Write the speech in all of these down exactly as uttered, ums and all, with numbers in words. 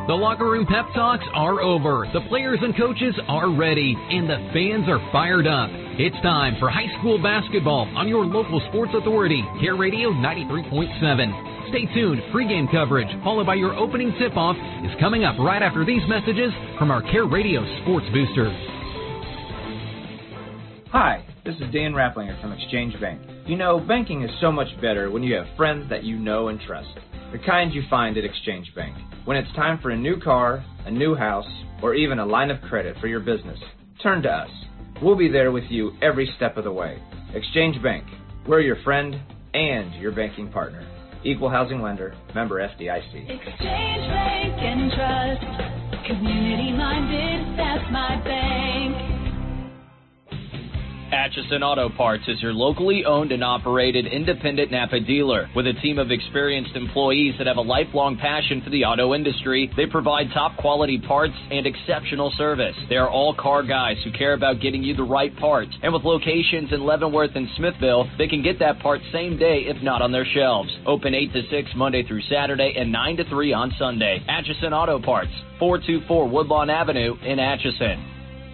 The locker room pep talks are over. The players and coaches are ready, and the fans are fired up. It's time for high school basketball on your local sports authority, Care Radio ninety-three point seven. Stay tuned. Pregame coverage, followed by your opening tip-off, is coming up right after these messages from our Care Radio Sports Boosters. Hi, this is Dan Rapplinger from Exchange Bank. You know, banking is so much better when you have friends that you know and trust. The kind you find at Exchange Bank. When it's time for a new car, a new house, or even a line of credit for your business, turn to us. We'll be there with you every step of the way. Exchange Bank. We're your friend and your banking partner. Equal housing lender. Member F D I C. Exchange Bank and Trust. Community minded, that's my bank. Atchison Auto Parts is your locally owned and operated independent Napa dealer. With a team of experienced employees that have a lifelong passion for the auto industry, they provide top quality parts and exceptional service. They are all car guys who care about getting you the right parts. And with locations in Leavenworth and Smithville, they can get that part same day if not on their shelves. Open eight to six Monday through Saturday and nine to three on Sunday. Atchison Auto Parts, four two four Woodlawn Avenue in Atchison.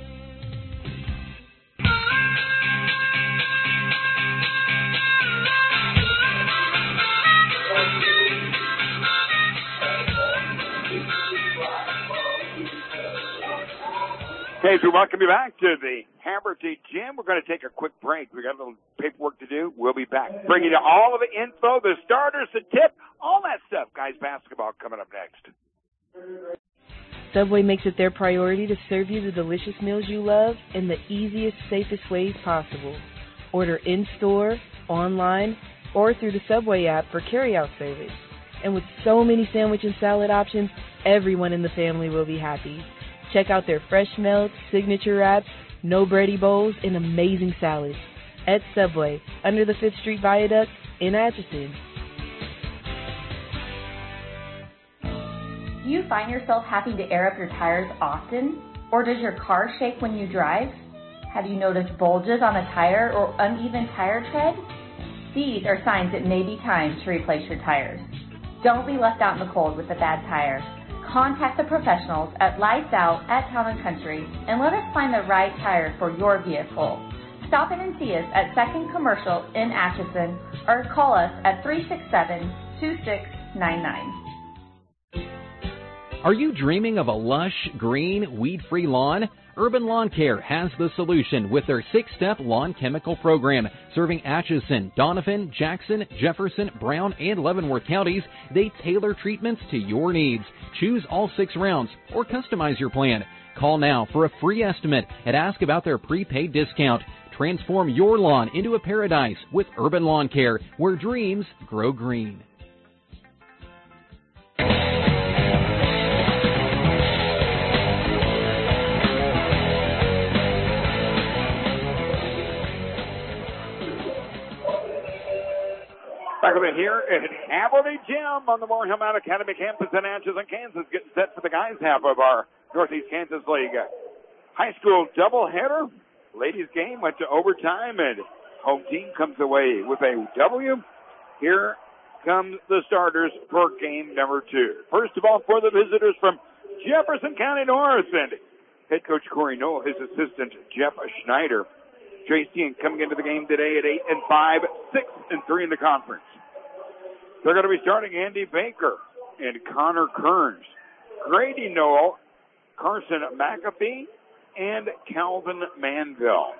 Hey, so welcome you back to the Haverty Gym. We're going to take a quick break. We got a little paperwork to do. We'll be back. Bringing you all of the info, the starters, the tip, all that stuff. Guys, basketball coming up next. Subway makes it their priority to serve you the delicious meals you love in the easiest, safest ways possible. Order in-store, online, or through the Subway app for carry-out service. And with so many sandwich and salad options, everyone in the family will be happy. Check out their fresh melts, signature wraps, no bready bowls, and amazing salads. At Subway, under the fifth Street Viaduct in Atchison. Do you find yourself having to air up your tires often? Or does your car shake when you drive? Have you noticed bulges on a tire or uneven tire tread? These are signs it may be time to replace your tires. Don't be left out in the cold with a bad tire. Contact the professionals at Lights Out at Town and Country and let us find the right tire for your vehicle. Stop in and see us at Second Commercial in Atchison or call us at three six seven, two six nine nine. Are you dreaming of a lush, green, weed-free lawn? Urban Lawn Care has the solution with their six-step lawn chemical program. Serving Atchison, Donovan, Jackson, Jefferson, Brown, and Leavenworth counties, they tailor treatments to your needs. Choose all six rounds or customize your plan. Call now for a free estimate and ask about their prepaid discount. Transform your lawn into a paradise with Urban Lawn Care, where dreams grow green. Back over here at Haverty Gym on the Moore Hillman Academy campus in Atchison, Kansas, getting set for the guys' half of our Northeast Kansas League high school doubleheader. Ladies' game went to overtime, and home team comes away with a W. Here come the starters for game number two. First of all, for the visitors from Jefferson County North, and head coach Corey Noel, his assistant Jeff Schneider. J C coming into the game today at eight and five, six and three in the conference. They're going to be starting Andy Baker and Connor Kearns, Grady Noel, Carson McAfee, and Calvin Manville.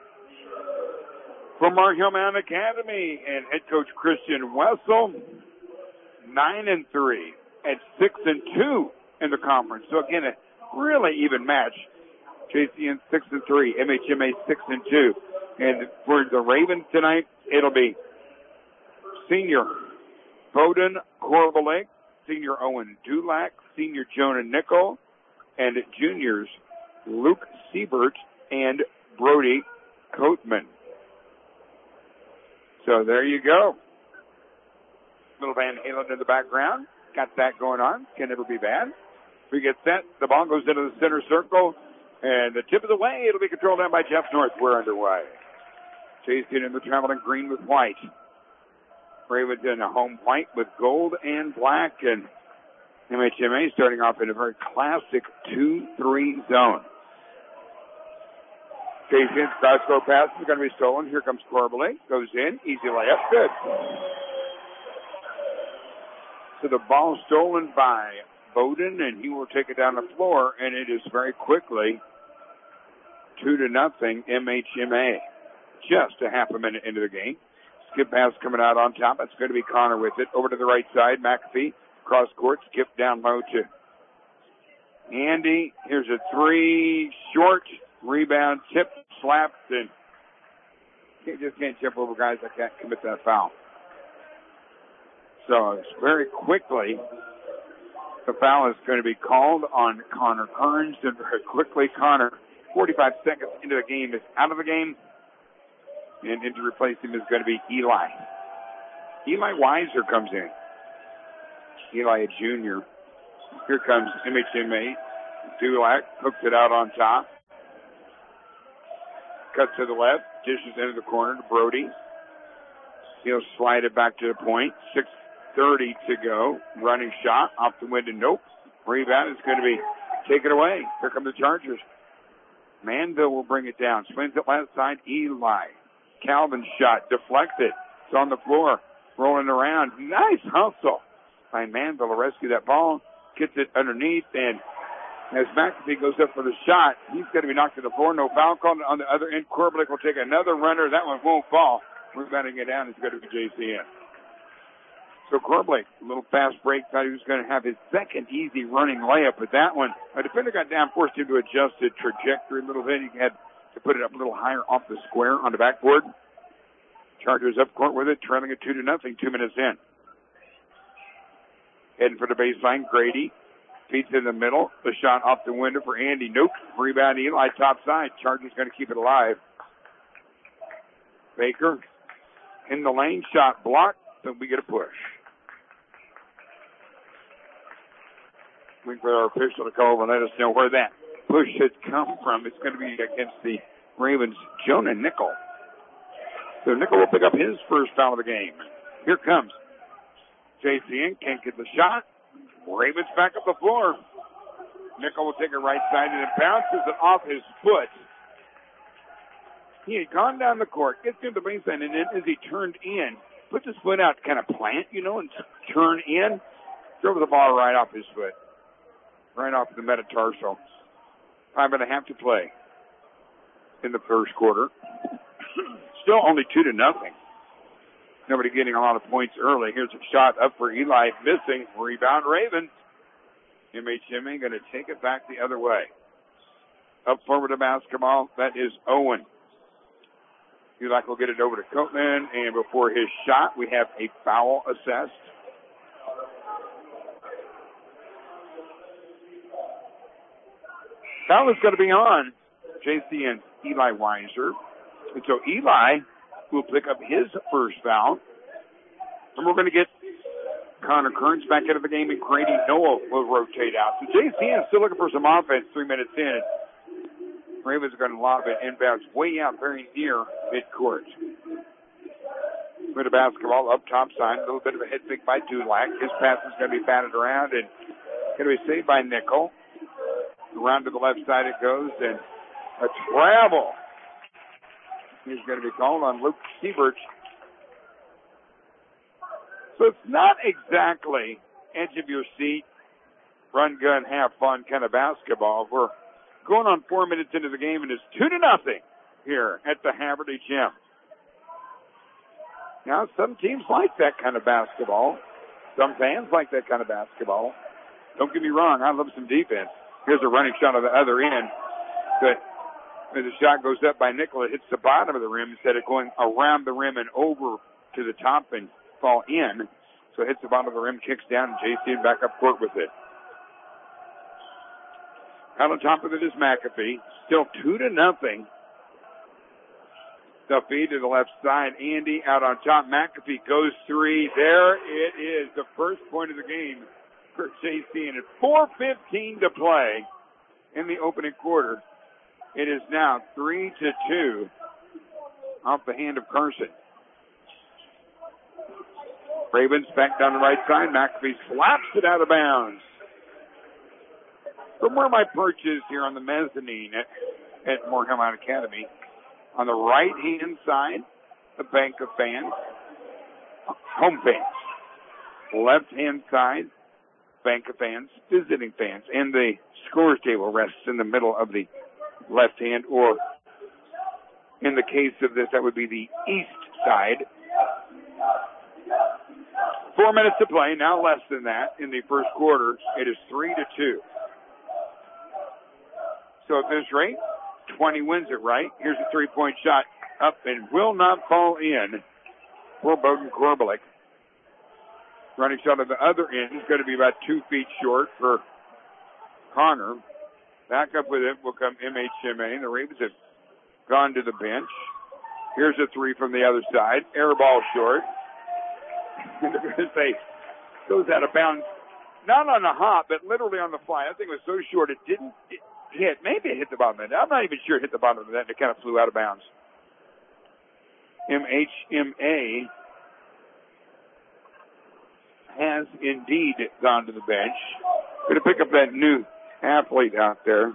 From our Hillman Academy and head coach Christian Wessel, nine and three and six and two in the conference. So again, a really even match. J C N six and three, M H M A six and two, and for the Ravens tonight, it'll be senior Bowden Korvalek, senior Owen Dulac, senior Jonah Nickel, and juniors Luke Siebert and Brody Coatman. So there you go. Little Van Halen in the background. Got that going on. Can never be bad. We get set. The ball goes into the center circle. And the tip of the way, it'll be controlled down by Jeff North. We're underway. Chasing in the traveling green with white. Ravens in a home white with gold and black. And M H M A starting off in a very classic two three zone. Casey's cross-court pass is going to be stolen. Here comes Corbally. Goes in. Easy layup. Good. So the ball stolen by Bowden, and he will take it down the floor, and it is very quickly two to nothing M H M A. Just a half a minute into the game. Skip pass coming out on top. It's going to be Connor with it. Over to the right side. McAfee. Cross court. Skip down low to Andy. Here's a three. Short. Rebound. Tip. Slapped. And you just can't tip over guys that can't commit that foul. So it's very quickly the foul is going to be called on Connor Kearns. And very quickly Connor, forty-five seconds into the game, is out of the game. And in to replace him is going to be Eli. Eli Weiser comes in. Eli, a junior. Here comes M H M A. Dulac hooks it out on top. Cuts to the left. Dishes into the corner to Brody. He'll slide it back to the point. six thirty to go. Running shot off the window. Nope. Rebound is going to be taken away. Here come the Chargers. Manville will bring it down. Swings it left side. Eli. Calvin's shot deflected. It's on the floor. Rolling around. Nice hustle by Manville to rescue that ball. Gets it underneath, and as McAfee goes up for the shot, he's going to be knocked to the floor. No foul called on the other end. Corbelick will take another runner. That one won't fall. Rebounding it down is going to be J C N. So Corbelick, a little fast break, thought he was going to have his second easy running layup, but that one, a defender got down, forced him to adjust the trajectory a little bit. He had to put it up a little higher off the square on the backboard. Chargers up court with it, trailing it two to nothing, two minutes in. Heading for the baseline, Grady. Feeds in the middle. The shot off the window for Andy. Nope. Rebound Eli, top side. Chargers going to keep it alive. Baker in the lane, shot blocked, so we get a push. Wait for our official to call over and let us know where that push has come from. It's going to be against the Ravens' Jonah Nickel. So Nickel will pick up his first foul of the game. Here comes J C N. Can't get the shot. Ravens back up the floor. Nickel will take it right side and it bounces it off his foot. He had gone down the court, gets to the baseline, and then as he turned in, puts his foot out, kind of plant, you know, and turn in, drove the ball right off his foot. Right off the metatarsal. Five and a half to play in the first quarter. Still only two to nothing. Nobody getting a lot of points early. Here's a shot up for Eli, missing. Rebound Ravens. M H M A going to take it back the other way. Up forward to basketball. That is Owen. Eli will get it over to Copeland, and before his shot, we have a foul assessed. Foul is going to be on J C and Eli Weiser. And so Eli will pick up his first foul. And we're going to get Connor Kearns back into the game, and Grady Noah will rotate out. So J C N still looking for some offense three minutes in. Ravens are going to lob it inbounds way out very near midcourt. With a basketball up top side, a little bit of a head fake by Dulac. His pass is going to be batted around and going to be saved by Nickel. Around to the left side it goes, and a travel. He's going to be called on Luke Siebert. So it's not exactly edge of your seat, run, gun, have fun kind of basketball. We're going on four minutes into the game, and it's two to nothing here at the Haverty Gym. Now, some teams like that kind of basketball. Some fans like that kind of basketball. Don't get me wrong, I love some defense. Here's a running shot on the other end. But as the shot goes up by Nickel, it hits the bottom of the rim instead of going around the rim and over to the top and fall in. So it hits the bottom of the rim, kicks down, and J C back up court with it. Out on top of it is McAfee. Still two to nothing. The feed to the left side. Andy out on top. McAfee goes three. There it is. The first point of the game for J C. And at four fifteen to play in the opening quarter, it is now three to two off the hand of Carson. Ravens back down the right side. McAfee slaps it out of bounds. from where my perch is here on the mezzanine at, at Moorhead Academy, on the right-hand side, the bank of fans, home fans. Left-hand side, bank of fans, visiting fans. And the scores table rests in the middle of the left hand, or in the case of this, that would be the east side. Four minutes to play, now less than that in the first quarter. It is three to two. So at this rate, twenty wins it, right? Here's a three-point shot up and will not fall in for Bowden Korbelik. Running shot at the other end is going to be about two feet short for Connor. Back up with it will come M H M A. The Ravens have gone to the bench. Here's a three from the other side. Air ball short. And they're going to say, goes out of bounds. Not on the hop, but literally on the fly. That thing was so short it didn't hit. Maybe it hit the bottom of the net. I'm not even sure it hit the bottom of the net. It kind of flew out of bounds. M H M A has indeed gone to the bench. Going to pick up that new athlete out there.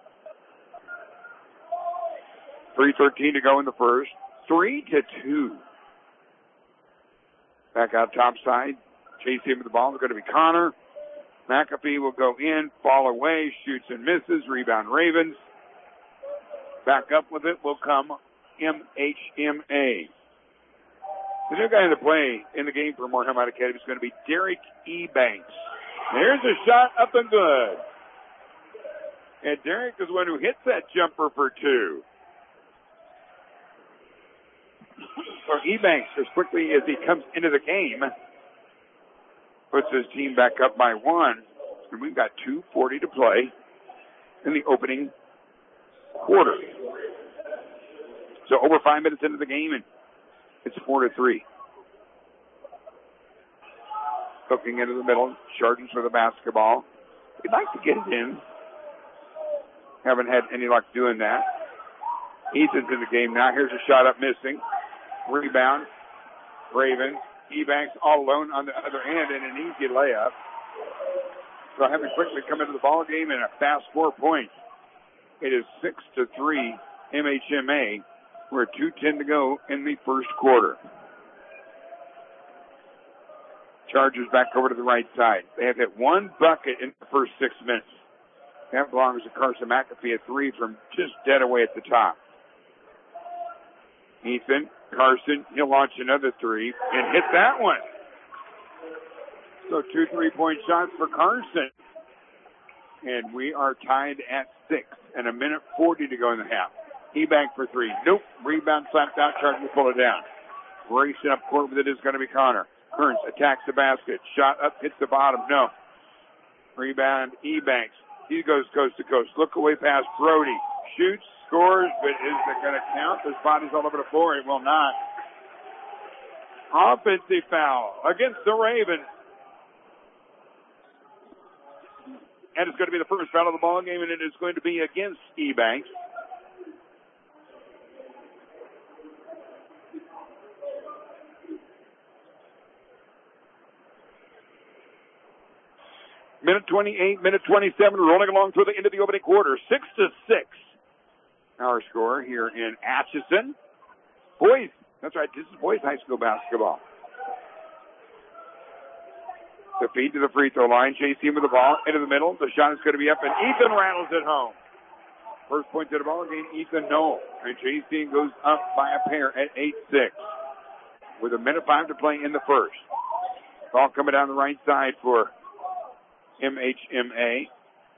three thirteen to go in the first. Three to two. Back out top side. Chasing with the ball. It's going to be Connor. McAfee will go in, fall away, shoots and misses. Rebound Ravens. Back up with it will come M H M A. The new guy in the play in the game for Moorhead Academy is going to be Derek Ebanks. There's a shot up and good. And Derek is the one who hits that jumper for two. So Ebanks, as quickly as he comes into the game, puts his team back up by one. And we've got two forty to play in the opening quarter. So over five minutes into the game, and it's four to three. Hooking into the middle, Chargers for the basketball. We'd like to get it in. Haven't had any luck doing that. Ethan's in the game now. Here's a shot up missing. Rebound. Ravens. Ebanks all alone on the other end and an easy layup. So having quickly come into the ball game and a fast four points. It is six to three M H M A. We're two ten to go in the first quarter. Chargers back over to the right side. They have hit one bucket in the first six minutes. That belongs to Carson McAfee, a three from just dead away at the top. Ethan, Carson, he'll launch another three and hit that one. So two three-point shots for Carson. And we are tied at six and a minute forty to go in the half. Ebank for three. Nope. Rebound slapped out. Chargers pull it down. Racing up court with it is going to be Connor. Kearns attacks the basket. Shot up, hits the bottom. No. Rebound, Ebanks. He goes coast to coast. Look away past Brody. Shoots, scores, but is it going to count? His body's all over the floor. It will not. Offensive foul against the Ravens. And it's going to be the first foul of the ball game, and it is going to be against Ebanks. Minute twenty-eight, minute twenty-seven, rolling along through the end of the opening quarter. Six to six. Our score here in Atchison. Boys, that's right, this is boys high school basketball. The feed to the free throw line. J C with the ball into the middle. The shot is going to be up, and Ethan rattles it home. First point to the ball game, Ethan Knoll. And J C goes up by a pair at eight six. With a minute five to play in the first. Ball coming down the right side for M H M A.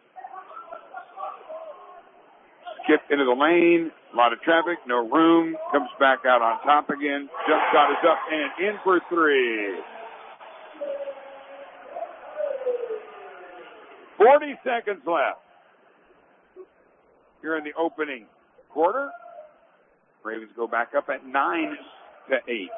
Skip into the lane. A lot of traffic. No room. Comes back out on top again. Jump shot is up and in for three. forty seconds left. Here in the opening quarter. Ravens go back up at nine to eight.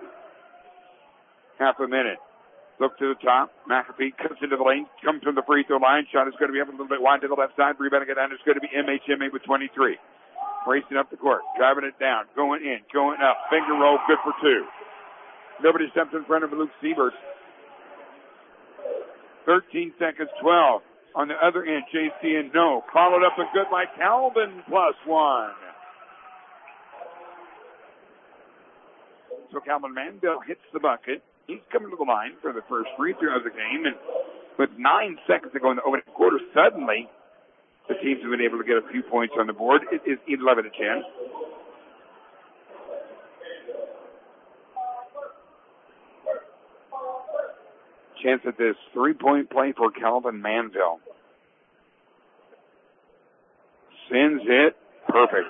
Half a minute. Look to the top. McAfee comes into the lane. Comes from the free throw line. Shot is going to be up a little bit wide to the left side. Rebounding it down. It's going to be M H M A with twenty-three. Racing up the court. Driving it down. Going in. Going up. Finger roll. Good for two. Nobody steps in front of Luke Siebert. thirteen seconds. twelve. On the other end, J C N, no. Followed up and good by Calvin, plus one. So Calvin Mandel hits the bucket. He's coming to the line for the first free throw of the game. And with nine seconds to go in the opening quarter, suddenly the teams have been able to get a few points on the board. It is eleven to ten. Chance at this three-point play for Calvin Manville. Sends it. Perfect.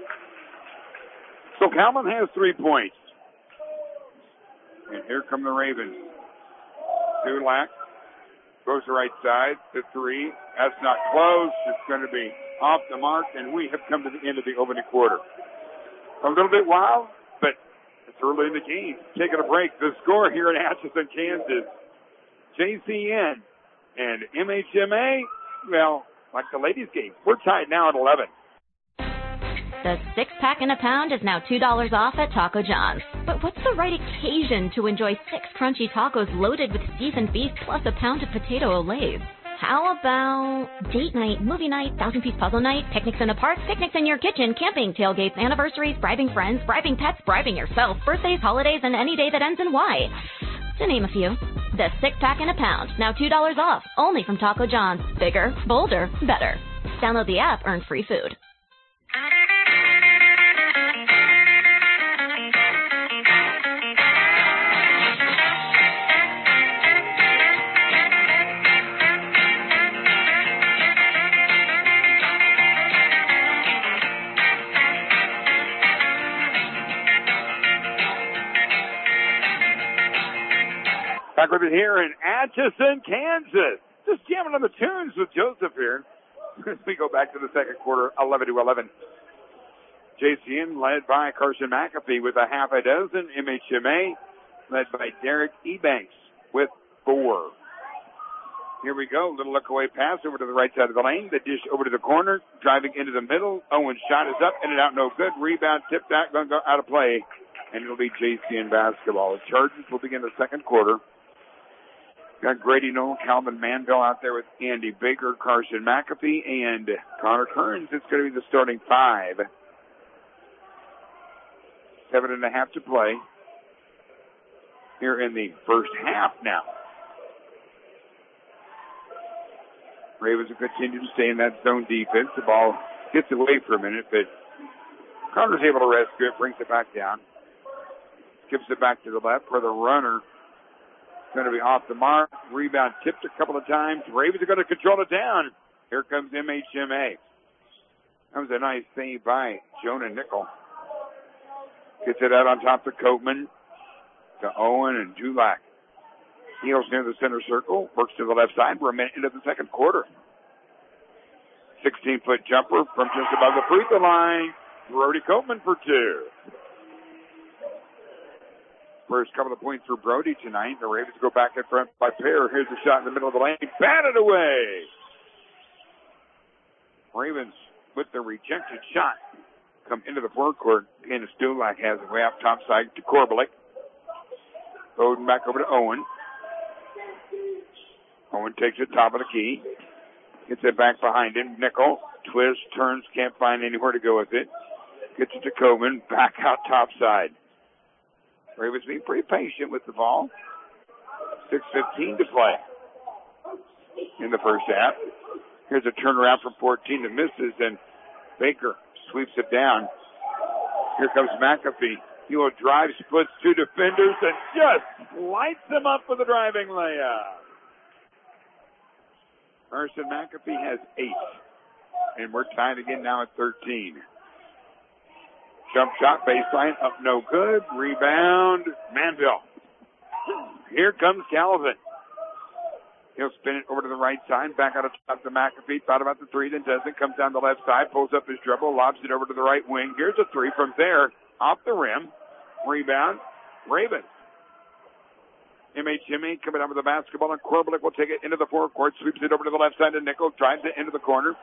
So Calvin has three points. And here come the Ravens. Dulac goes to the right side to three. That's not close. It's going to be off the mark, and we have come to the end of the opening quarter. A little bit wild, but it's early in the game. Taking a break. The score here in Atchison, Kansas. J C N and M H M A, well, like the ladies' game, we're tied now at eleven. The six-pack in a pound is now two dollars off at Taco John's. But what's the right occasion to enjoy six crunchy tacos loaded with seasoned beef plus a pound of potato olays? How about date night, movie night, thousand-piece puzzle night, picnics in the park, picnics in your kitchen, camping, tailgates, anniversaries, bribing friends, bribing pets, bribing yourself, birthdays, holidays, and any day that ends in Y, to name a few. The six-pack in a pound, now two dollars off, only from Taco John's. Bigger, bolder, better. Download the app, earn free food. Back with it here in Atchison, Kansas. Just jamming on the tunes with Joseph here. As we go back to the second quarter, eleven to eleven. J C N led by Carson McAfee with a half a dozen. M H M A led by Derek Ebanks with four. Here we go. Little look away pass over to the right side of the lane. The dish over to the corner. Driving into the middle. Owen's shot is up. In and out. No good. Rebound. Tipped out. Going to go out of play. And it'll be J C N basketball. The Chargers will begin the second quarter. Got Grady Noel, Calvin Manville out there with Andy Baker, Carson McAfee, and Connor Kearns. It's going to be the starting five. Seven and a half to play here in the first half now. Ravens will continue to stay in that zone defense. The ball gets away for a minute, but Connor's able to rescue it, brings it back down. Gives it back to the left for the runner. Going to be off the mark. Rebound tipped a couple of times. Ravens are going to control it down. Here comes M H M A. That was a nice save by Jonah Nickel. Gets it out on top to Coatman, to Owen and Dulac. Heels near the center circle. Works to the left side. We're a minute into the second quarter. sixteen-foot jumper from just above the free throw line. Brody Coatman for two. First couple of points for Brody tonight. The Ravens go back in front by pair. Here's a shot in the middle of the lane. Batted away. Ravens with the rejected shot come into the forecourt. And Dulac has it way up top side to Korbelik. Bowden back over to Owen. Owen takes it top of the key. Gets it back behind him. Nickel. Twist, turns, can't find anywhere to go with it. Gets it to Coleman. Back out top side. Ravens being pretty patient with the ball. six fifteen to play in the first half. Here's a turnaround from fourteen that misses, and Baker sweeps it down. Here comes McAfee. He will drive, splits two defenders, and just lights them up with a driving layup. Carson McAfee has eight, and we're tied again now at thirteen. Jump shot, baseline, up no good. Rebound, Manville. Here comes Calvin. He'll spin it over to the right side, back out of top to McAfee. Thought about the three, then doesn't. Comes down the left side, pulls up his dribble, lobs it over to the right wing. Here's a three from there, off the rim. Rebound, Ravens. M H M A coming out with the basketball, and Korbelik will take it into the forecourt, sweeps it over to the left side to Nickel, drives it into the corner.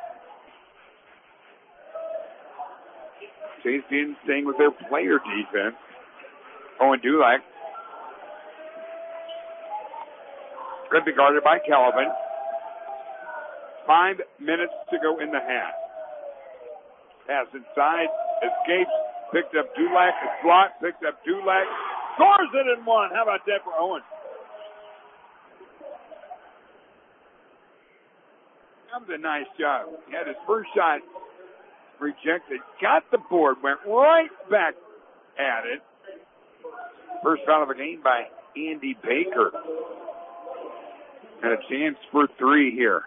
J C N staying with their player defense. Owen Dulac. Going to be guarded by Calvin. Five minutes to go in the half. Pass inside, escapes, picked up Dulac, it's blocked, picked up Dulac, scores it in one. How about that for Owen? That was a nice job. He had his first shot rejected, got the board, went right back at it. First foul of the game by Andy Baker. And a chance for three here.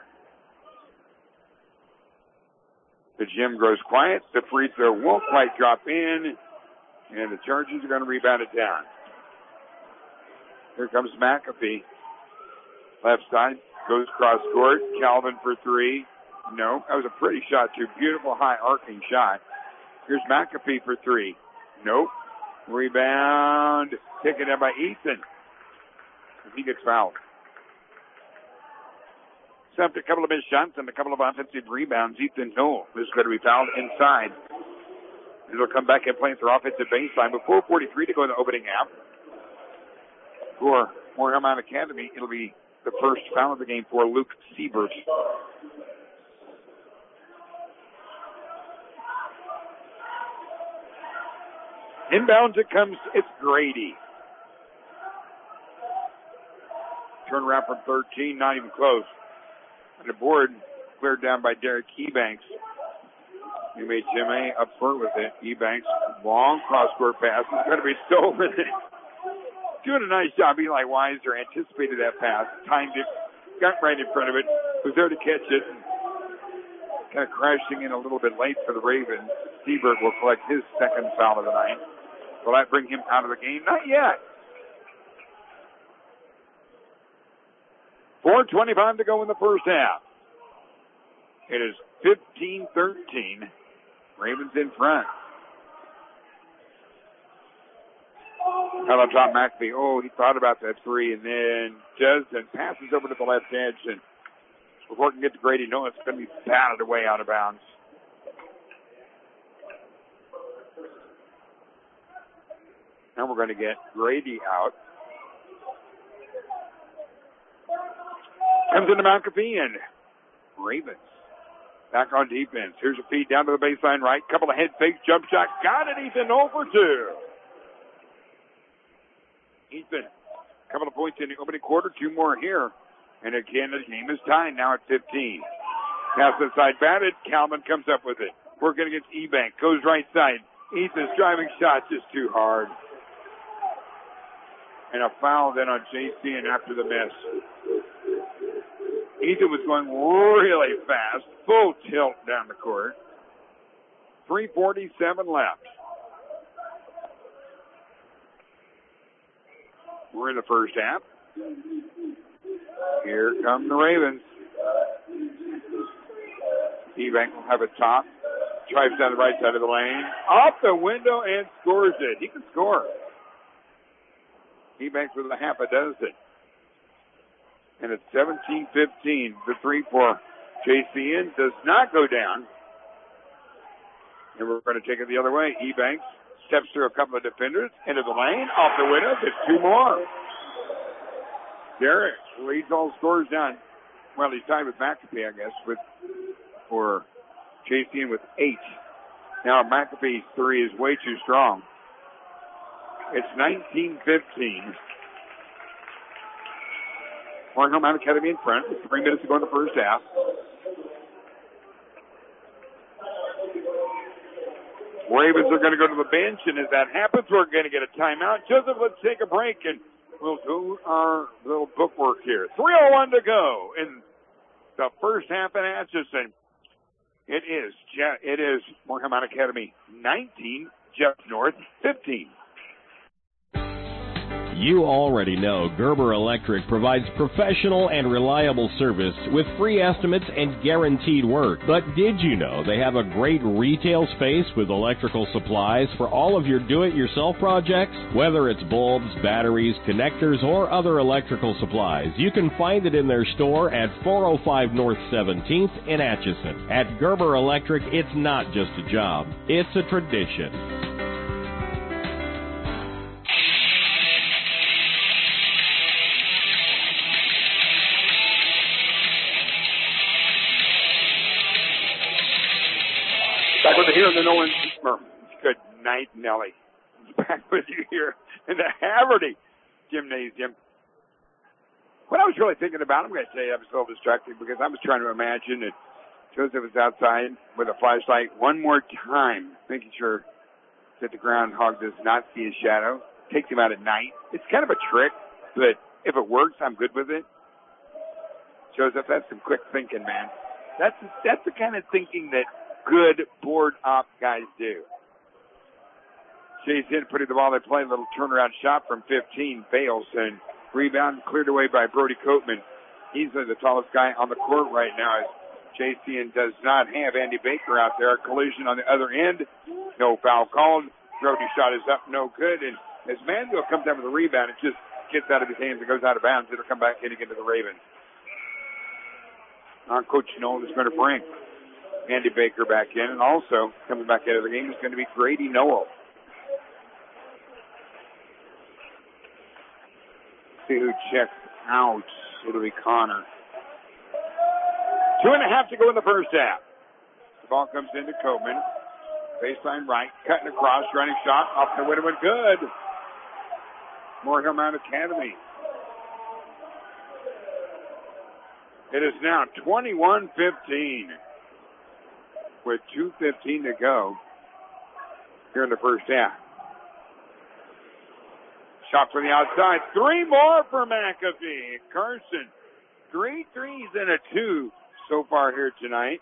The gym grows quiet. The free throw won't quite drop in. And the Chargers are going to rebound it down. Here comes McAfee. Left side. Goes cross court. Calvin for three. No. That was a pretty shot too. Beautiful high arcing shot. Here's McAfee for three. Nope. Rebound. Taken in by Ethan. He gets fouled. Except a couple of missed shots and a couple of offensive rebounds. Ethan Hill is going to be fouled inside. He'll come back and play through offensive baseline with four forty-three to go in the opening half. For Moorhead Academy, it'll be the first foul of the game for Luke Siebert. Inbounds it comes, it's Grady. Turn around from thirteen, not even close. And the board cleared down by Derek Ebanks. He made Jimmy up front with it. Ebanks, long cross-court pass. It's going to be stolen. Doing a nice job. Eli Weiser anticipated that pass, timed it, got right in front of it, was there to catch it. Kind of crashing in a little bit late for the Ravens. Seberg will collect his second foul of the night. Will that bring him out of the game? Not yet. four twenty-five to go in the first half. It is fifteen thirteen. Ravens in front. Out on top, McAfee. Oh, he thought about that three and then does and passes over to the left edge. And before it can get to Grady, no, it's going to be batted away out of bounds. Now we're going to get Grady out. Comes into McAfee and Ravens back on defense. Here's a feed down to the baseline right. Couple of head fakes, jump shot. Got it, Ethan, over two. Ethan, couple of points in the opening quarter, two more here. And again, the game is tied now at fifteen. Pass inside, batted. Calvin comes up with it. Working against Ebank. Goes right side. Ethan's driving shot just too hard. And a foul then on J C and after the miss. Ethan was going really fast, full tilt down the court. three forty-seven left. We're in the first half. Here come the Ravens. Ebank will have a top. Drives down the right side of the lane. Off the window and scores it. He can score. Ebank with a half a dozen. And it's seventeen fifteen. The three for J C N does not go down. And we're going to take it the other way. Ebanks steps through a couple of defenders into the lane. Off the window. Gets two more. Derek leads all scores down. Well, he's tied with McAfee, I guess, with for J C N with eight. Now McAfee's three is way too strong. It's nineteen fifteen. Moorhead Academy in front with three minutes to go in the first half. Ravens are going to go to the bench, and as that happens, we're going to get a timeout. Joseph, let's take a break, and we'll do our little bookwork here. three oh one to go in the first half in Atchison. It is, it is Moorhead Academy nineteen, Jeff North fifteen. You already know Gerber Electric provides professional and reliable service with free estimates and guaranteed work. But did you know they have a great retail space with electrical supplies for all of your do-it-yourself projects? Whether it's bulbs, batteries, connectors, or other electrical supplies, you can find it in their store at four oh five North seventeenth in Atchison. At Gerber Electric, it's not just a job, it's a tradition. Back with you here in the Nolan Beamer. Good night, Nellie. Back with you here in the Haverty Gymnasium. What I was really thinking about, I'm going to tell you, I was a little distracted because I was trying to imagine that Joseph was outside with a flashlight one more time, making sure that the groundhog does not see his shadow. Takes him out at night. It's kind of a trick, but if it works, I'm good with it. Joseph, that's some quick thinking, man. That's that's the kind of thinking that good board op guys do. Chase in, putting the ball, they play a little turnaround shot from fifteen, fails, and rebound cleared away by Brody Coatman. Easily the tallest guy on the court right now as J C N does not have Andy Baker out there. A collision on the other end. No foul called. Brody shot is up, no good. And as Mandel comes down with a rebound, it just gets out of his hands and goes out of bounds. It'll come back in again to the Ravens. Now Coach Nolan is going to bring Andy Baker back in. And also coming back out of the game is going to be Grady Noel. See who checks out. It'll be Connor. Two and a half to go in the first half. The ball comes into Coatman. Baseline right, cutting across, running shot, off the window and good. Moorhill Mount Academy. It is now twenty-one fifteen with two fifteen to go here in the first half. Shot from the outside. Three more for McAfee. Carson. Three threes and a two so far here tonight.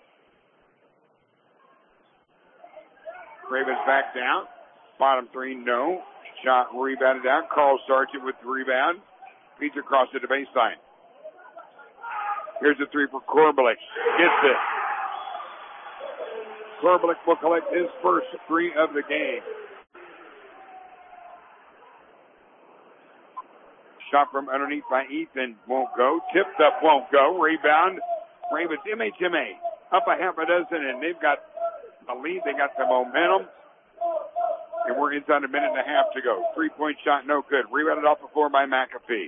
Ravens back down. Bottom three, no. Shot rebounded out. Carl Sargent with the rebound. Feeds across to the baseline. Here's a three for Korbelik. Gets it. Korbelik will collect his first three of the game. Shot from underneath by Ethan. Won't go. Tipped up. Won't go. Rebound. Ravens M H M A. Up a half a dozen, and they've got a lead. They got the momentum. And we're inside a minute and a half to go. Three-point shot, no good. Rebounded off the floor by McAfee.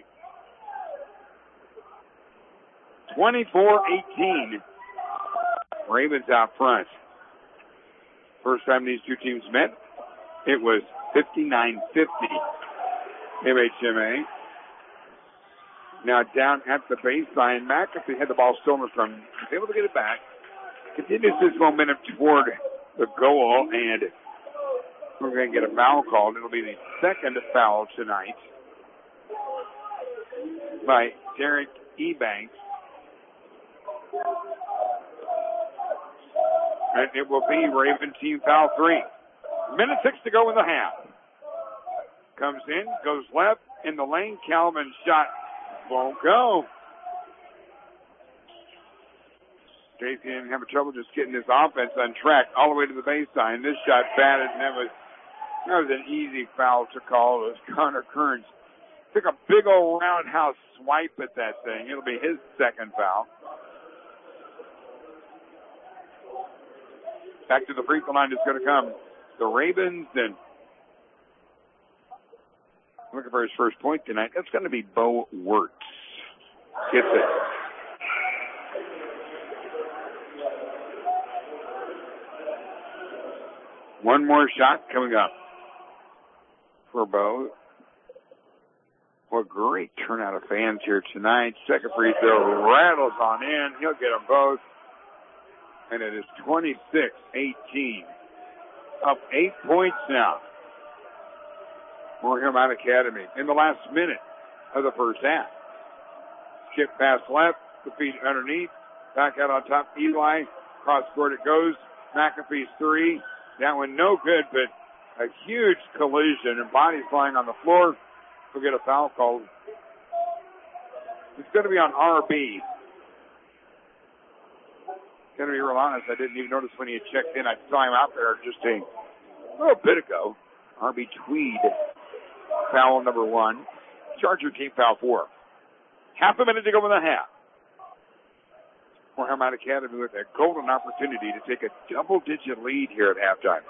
twenty-four eighteen. Ravens out front. First time these two teams met, it was fifty-nine fifty. M H M A. Now down at the baseline, McAfee had the ball stolen from him. He was able to get it back. Continues his momentum toward the goal, and we're going to get a foul called. It'll be the second foul tonight by Derek Ebanks. And it will be Raven team foul three. Minute six to go in the half. Comes in, goes left in the lane. Calvin shot won't go. J C N having trouble just getting this offense on track all the way to the baseline. This shot batted, and that was that was an easy foul to call. It was Connor Kearns. Took a big old roundhouse swipe at that thing. It'll be his second foul. Back to the free throw line is going to come the Ravens, and looking for his first point tonight. That's going to be Bo Wirtz. Gets it. One more shot coming up for Bo. What great turnout of fans here tonight. Second free throw rattles on in. He'll get them both. And it is twenty-six eighteen. Up eight points now. Moorhill Mount Academy in the last minute of the first half. Skip pass left, the feet underneath, back out on top. Eli, cross court it goes. McAfee's three. That one no good, but a huge collision and bodies flying on the floor. We'll get a foul called. It's going to be on R B. Going to be real honest, I didn't even notice when he had checked in. I saw him out there just a little bit ago. R B Tweed, foul number one. Charger team foul four. Half a minute to go in the half. Moorhill Mount Academy with a golden opportunity to take a double-digit lead here at halftime.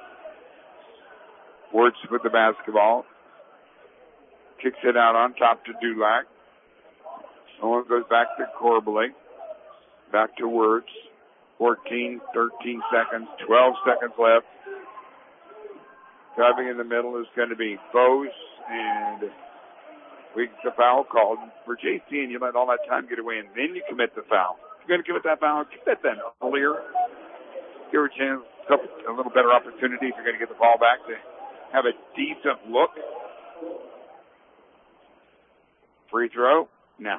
Wirtz with the basketball. Kicks it out on top to Dulac. Someone goes back to Korbelik. Back to Wirtz. fourteen, thirteen seconds, twelve seconds left. Driving in the middle is going to be Bose, and we get the foul called. For J C N, you let all that time get away, and then you commit the foul. If you're going to commit that foul, commit that earlier. Give her a chance, a little better opportunity if you're going to get the ball back to have a decent look. Free throw? No.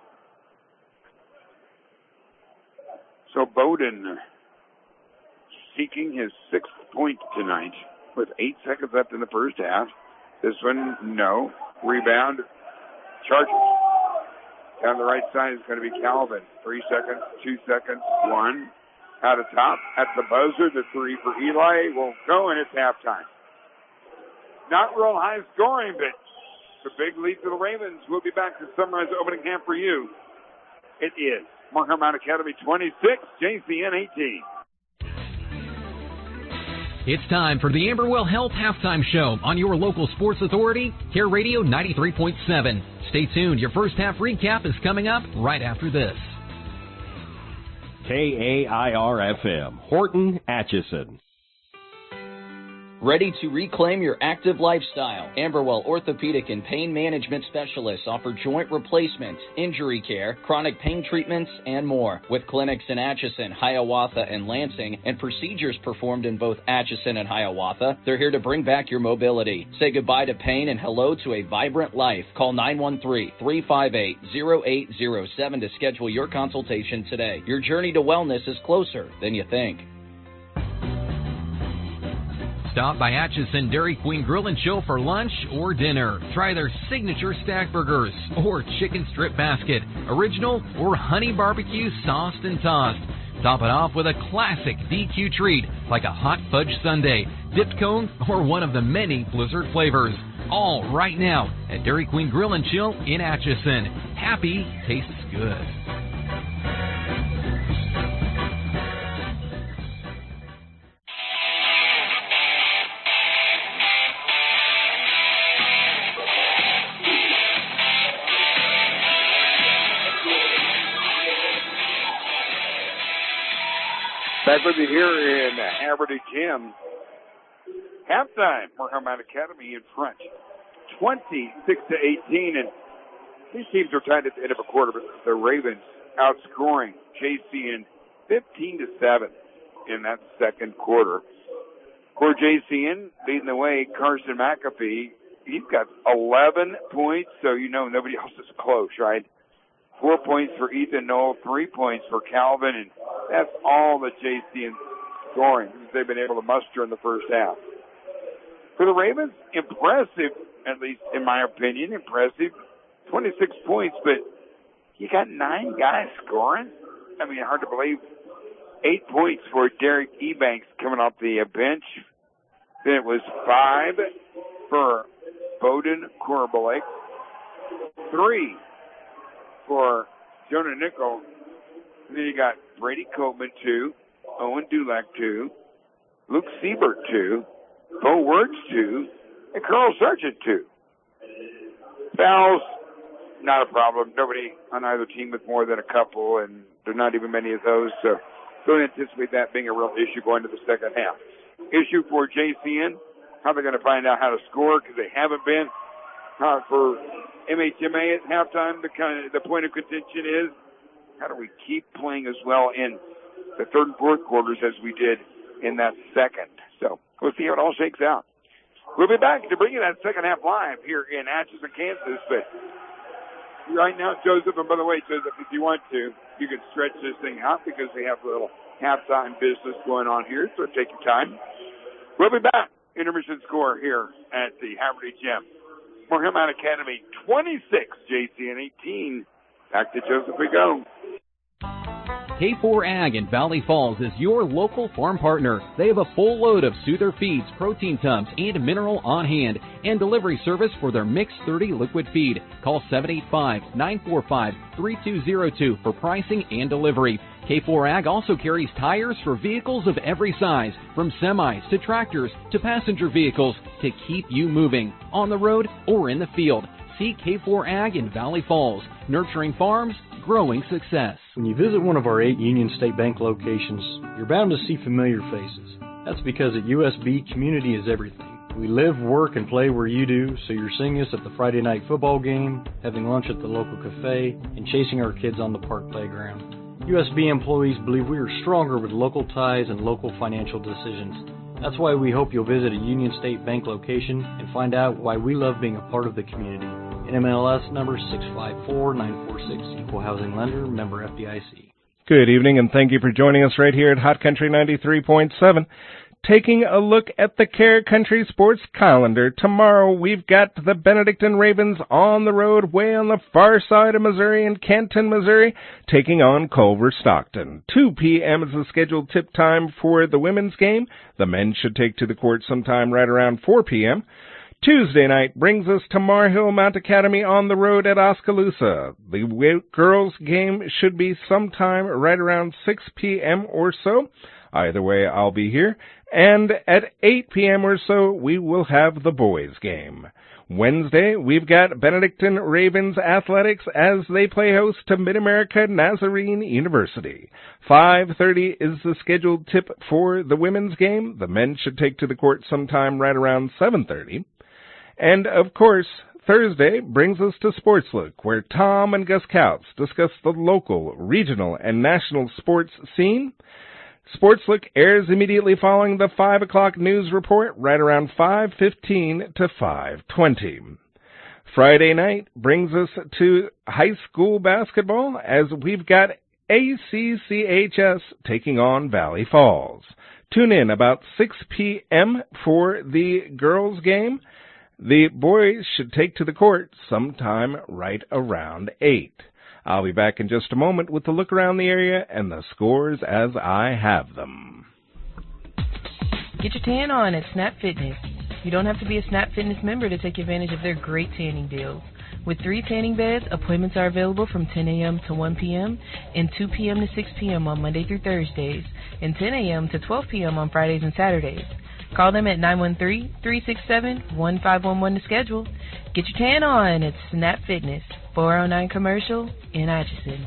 So Bowden seeking his sixth point tonight with eight seconds left in the first half. This one, no. Rebound, Chargers. Down the right side is going to be Calvin. Three seconds, two seconds, one. Out of top, at the buzzer, the three for Eli will go, and it's halftime. Not real high scoring, but the big lead for the Ravens. We'll be back to summarize the opening half for you. It is Markham Mount Academy twenty-six, J C N eighteen. It's time for the Amberwell Health Halftime Show on your local sports authority, Care Radio ninety-three point seven. Stay tuned. Your first half recap is coming up right after this. K A I R F M, Horton, Atchison. Ready to reclaim your active lifestyle? Amberwell Orthopedic and Pain Management Specialists offer joint replacements, injury care, chronic pain treatments, and more. With clinics in Atchison, Hiawatha, and Lansing, and procedures performed in both Atchison and Hiawatha, they're here to bring back your mobility. Say goodbye to pain and hello to a vibrant life. Call nine one three, three five eight, zero eight zero seven to schedule your consultation today. Your journey to wellness is closer than you think. Stop by Atchison Dairy Queen Grill and Chill for lunch or dinner. Try their signature stack burgers or chicken strip basket, original or honey barbecue sauced and tossed. Top it off with a classic D Q treat like a hot fudge sundae, dipped cone, or one of the many Blizzard flavors. All right now at Dairy Queen Grill and Chill in Atchison. Happy tastes good. Back with you here in Haverty Gym. Halftime, Markham Mount Academy in front, twenty-six to eighteen, and these teams are tied at the end of a quarter, but the Ravens outscoring J C N fifteen to seven in that second quarter. For J C N, leading the way, Carson McAfee, he's got eleven points, so you know nobody else is close, right? Four points for Ethan Knoll, three points for Calvin, and that's all that J C N scoring they've been able to muster in the first half. For the Ravens, impressive, at least in my opinion, impressive. twenty-six points, but you got nine guys scoring? I mean, hard to believe. Eight points for Derek Ebanks coming off the bench. Then it was five for Bowden Korobalik. Three for Jonah Nickel. And then you got Brady Coleman, two. Owen Dulac, two. Luke Siebert, two. Bo Wertz, two. And Carl Sargent, two. Fouls, not a problem. Nobody on either team with more than a couple, and there are not even many of those. So don't anticipate that being a real issue going to the second half. Issue for J C N, how they're going to find out how to score, because they haven't been. Uh, for M H M A at halftime, the kind of the point of contention is, how do we keep playing as well in the third and fourth quarters as we did in that second? So we'll see how it all shakes out. We'll be back to bring you that second half live here in Atchison, Kansas. But right now, Joseph, and by the way, Joseph, if you want to, you can stretch this thing out because we have a little halftime business going on here, so take your time. We'll be back. Intermission score here at the Haverty Gym. Markham Mount Academy twenty-six, J C N eighteen. Back to Joseph we go. K four Ag in Valley Falls is your local farm partner. They have a full load of Soother feeds, protein tubs, and mineral on hand, and delivery service for their Mix thirty liquid feed. Call seven eight five, nine four five, three two zero two for pricing and delivery. K four Ag also carries tires for vehicles of every size, from semis to tractors to passenger vehicles, to keep you moving on the road or in the field. See K four Ag in Valley Falls, nurturing farms, growing success. When you visit one of our eight Union State Bank locations, you're bound to see familiar faces. That's because at U S B, community is everything. We live, work, and play where you do, so you're seeing us at the Friday night football game, having lunch at the local cafe, and chasing our kids on the park playground. U S B employees believe we are stronger with local ties and local financial decisions. That's why we hope you'll visit a Union State Bank location and find out why we love being a part of the community. N M L S number six five four nine four six, Equal Housing Lender, member F D I C. Good evening, and thank you for joining us right here at Hot Country ninety-three point seven. Taking a look at the Care Country Sports calendar, tomorrow we've got the Benedictine Ravens on the road way on the far side of Missouri in Canton, Missouri, taking on Culver Stockton. two p.m. is the scheduled tip time for the women's game. The men should take to the court sometime right around four p.m. Tuesday night brings us to Mar Hill Mount Academy on the road at Oskaloosa. The girls' game should be sometime right around six p.m. or so. Either way, I'll be here. And at eight p.m. or so, we will have the boys' game. Wednesday, we've got Benedictine Ravens Athletics as they play host to Mid-America Nazarene University. five thirty is the scheduled tip for the women's game. The men should take to the court sometime right around seven thirty. And, of course, Thursday brings us to Sports Look, where Tom and Gus Kautz discuss the local, regional, and national sports scene. Sports Look airs immediately following the five o'clock news report, right around five fifteen to five twenty. Friday night brings us to high school basketball, as we've got A C C H S taking on Valley Falls. Tune in about six p.m. for the girls' game. The boys should take to the court sometime right around eight. I'll be back in just a moment with the look around the area and the scores as I have them. Get your tan on at Snap Fitness. You don't have to be a Snap Fitness member to take advantage of their great tanning deals. With three tanning beds, appointments are available from ten a.m. to one p.m. and two p.m. to six p.m. on Monday through Thursdays, and ten a.m. to twelve p.m. on Fridays and Saturdays. Call them at nine one three, three six seven, one five one one to schedule. Get your tan on at Snap Fitness, four oh nine Commercial in Atchison.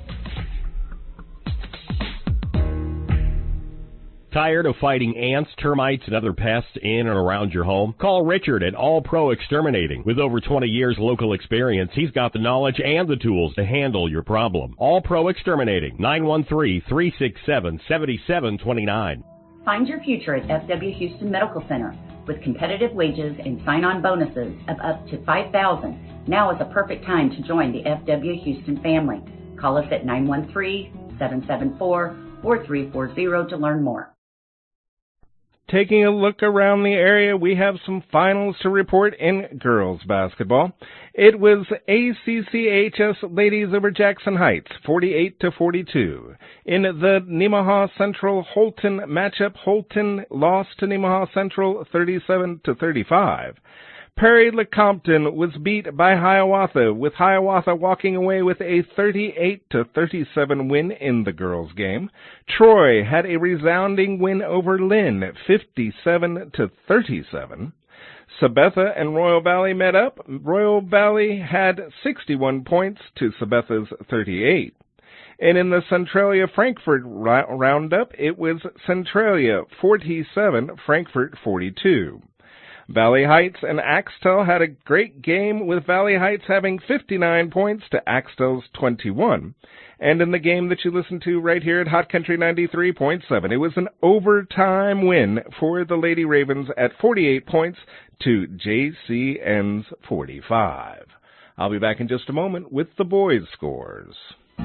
Tired of fighting ants, termites, and other pests in and around your home? Call Richard at All Pro Exterminating. With over twenty years local experience, he's got the knowledge and the tools to handle your problem. All Pro Exterminating, nine one three, three six seven, seven seven two nine. Find your future at F W Houston Medical Center with competitive wages and sign-on bonuses of up to five thousand dollars. Now is a perfect time to join the F W Houston family. Call us at nine one three, seven seven four, four three four zero to learn more. Taking a look around the area, we have some finals to report in girls basketball. It was A C C H S ladies over Jackson Heights, forty-eight to forty-two. In the Nemaha Central Holton matchup, Holton lost to Nemaha Central thirty-seven to thirty-five. Perry Lecompton was beat by Hiawatha, with Hiawatha walking away with a thirty-eight to thirty-seven win in the girls' game. Troy had a resounding win over Lynn, fifty-seven to thirty-seven. Sabetha and Royal Valley met up. Royal Valley had sixty-one points to Sabetha's thirty-eight. And in the Centralia Frankfort roundup, it was Centralia forty-seven, Frankfort forty-two. Valley Heights and Axtell had a great game, with Valley Heights having fifty-nine points to Axtell's twenty-one. And in the game that you listened to right here at Hot Country ninety-three point seven, it was an overtime win for the Lady Ravens at forty-eight points to J C N's forty-five. I'll be back in just a moment with the boys' scores.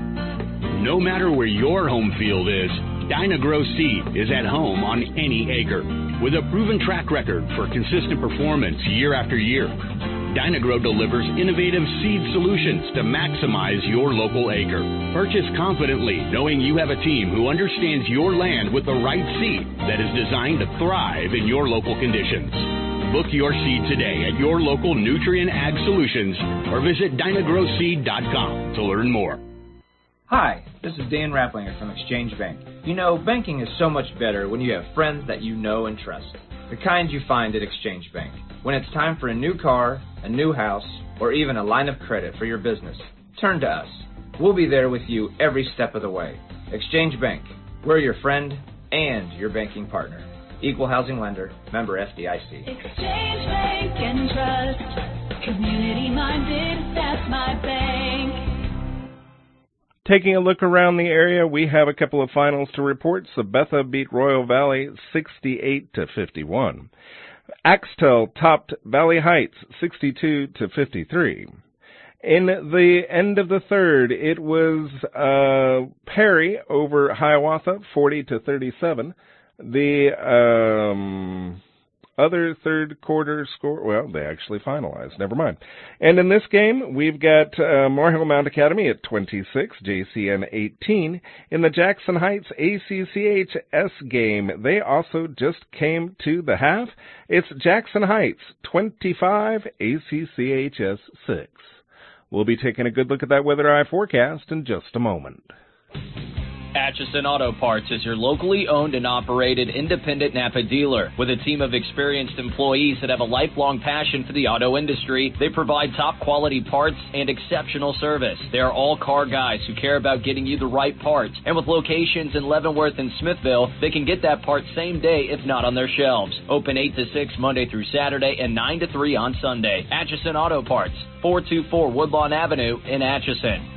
No matter where your home field is, Dyna-Gro Seed is at home on any acre. With a proven track record for consistent performance year after year, Dyna-Gro delivers innovative seed solutions to maximize your local acre. Purchase confidently, knowing you have a team who understands your land with the right seed that is designed to thrive in your local conditions. Book your seed today at your local Nutrien Ag Solutions or visit Dyna Gro Seed dot com to learn more. Hi, this is Dan Rapplinger from Exchange Bank. You know, banking is so much better when you have friends that you know and trust. The kind you find at Exchange Bank. When it's time for a new car, a new house, or even a line of credit for your business, turn to us. We'll be there with you every step of the way. Exchange Bank, we're your friend and your banking partner. Equal housing lender, member F D I C. Exchange Bank and Trust, community minded, that's my bank. Taking a look around the area, we have a couple of finals to report. Sabetha beat Royal Valley sixty-eight to fifty-one. Axtell topped Valley Heights sixty-two to fifty-three. In the end of the third, it was uh, Perry over Hiawatha forty to thirty-seven. The um, other third quarter score, well, they actually finalized. Never mind. And in this game, we've got uh, Moore Hill Mount Academy at twenty-six, J C N eighteen. In the Jackson Heights A C C H S game, they also just came to the half. It's Jackson Heights twenty-five, A C C H S six. We'll be taking a good look at that Weather Eye forecast in just a moment. Atchison Auto Parts is your locally owned and operated independent Napa dealer. With a team of experienced employees that have a lifelong passion for the auto industry, they provide top quality parts and exceptional service. They are all car guys who care about getting you the right parts. And with locations in Leavenworth and Smithville, they can get that part same day if not on their shelves. Open eight to six Monday through Saturday and nine to three on Sunday. Atchison Auto Parts, four two four Woodlawn Avenue in Atchison.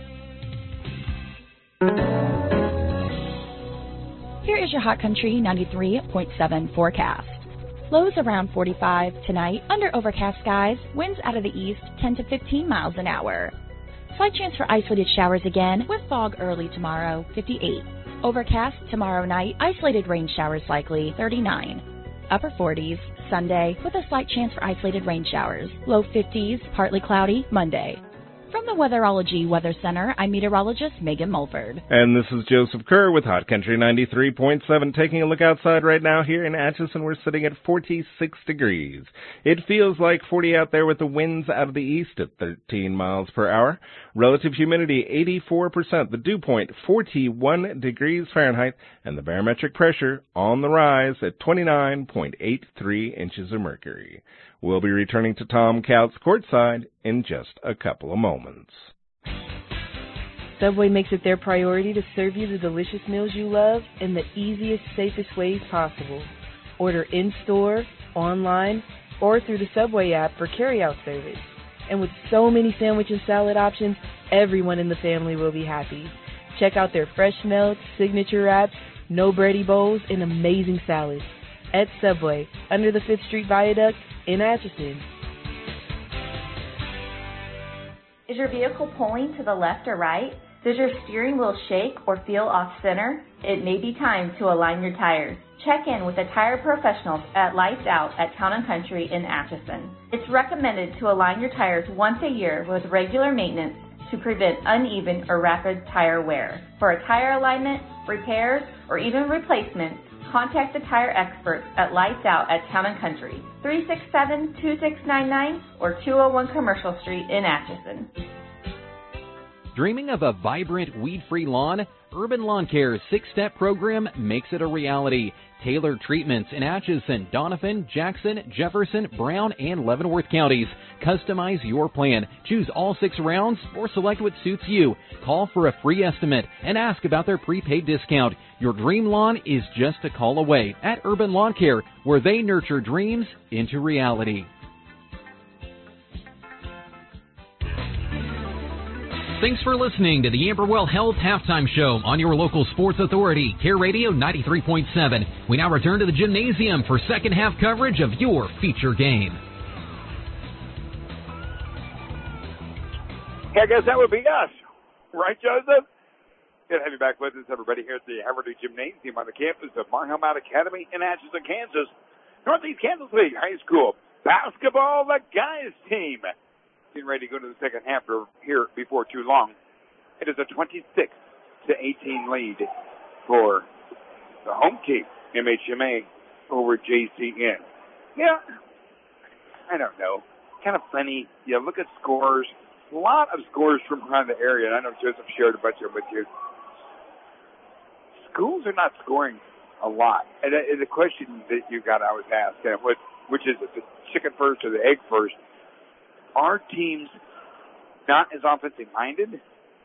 Here is your Hot Country ninety-three point seven forecast. Lows around forty-five tonight, under overcast skies, winds out of the east ten to fifteen miles an hour. Slight chance for isolated showers again, with fog early tomorrow, fifty-eight. Overcast tomorrow night, isolated rain showers likely, thirty-nine. Upper forties, Sunday, with a slight chance for isolated rain showers. Low fifties, partly cloudy, Monday. From the Weatherology Weather Center, I'm meteorologist Megan Mulford. And this is Joseph Kerr with Hot Country ninety-three point seven. Taking a look outside right now here in Atchison, we're sitting at forty-six degrees. It feels like forty out there with the winds out of the east at thirteen miles per hour. Relative humidity, eighty-four percent. The dew point, forty-one degrees Fahrenheit. And the barometric pressure on the rise at twenty-nine point eight three inches of mercury. We'll be returning to Tom Couts courtside in just a couple of moments. Subway makes it their priority to serve you the delicious meals you love in the easiest, safest ways possible. Order in-store, online, or through the Subway app for carry-out service. And with so many sandwich and salad options, everyone in the family will be happy. Check out their fresh melts, signature wraps, no bready bowls, and amazing salads. At Subway, under the fifth Street Viaduct in Atchison. Is your vehicle pulling to the left or right? Does your steering wheel shake or feel off center? It may be time to align your tires. Check in with the tire professionals at Lights Out at Town and Country in Atchison. It's recommended to align your tires once a year with regular maintenance to prevent uneven or rapid tire wear. For a tire alignment, repairs, or even replacement, contact the tire experts at Lights Out at Town and Country, three six seven, two six nine nine or two oh one Commercial Street in Atchison. Dreaming of a vibrant, weed-free lawn? Urban Lawn Care's six-step program makes it a reality. Tailored treatments in Atchison, Donovan, Jackson, Jefferson, Brown, and Leavenworth counties. Customize your plan. Choose all six rounds or select what suits you. Call for a free estimate and ask about their prepaid discount. Your dream lawn is just a call away at Urban Lawn Care, where they nurture dreams into reality. Thanks for listening to the Amberwell Health Halftime Show on your local sports authority, Care Radio ninety-three point seven. We now return to the gymnasium for second half coverage of your feature game. Yeah, I guess that would be us. Right, Joseph? Good to have you back with us, everybody, here at the Haverty Gymnasium on the campus of Moore Hill Mount Academy in Atchison, Kansas. Northeast Kansas League High School basketball, the guys team. Getting ready to go to the second half here before too long. It is a twenty-six to eighteen lead for the home team, M H M A, over J C N. Yeah, I don't know. Kind of funny. You look at scores. A lot of scores from around the area, and I know Joseph shared a bunch of them with you. Schools are not scoring a lot. And the question that you got, I was asked, which is the chicken first or the egg first? Are teams not as offensive minded,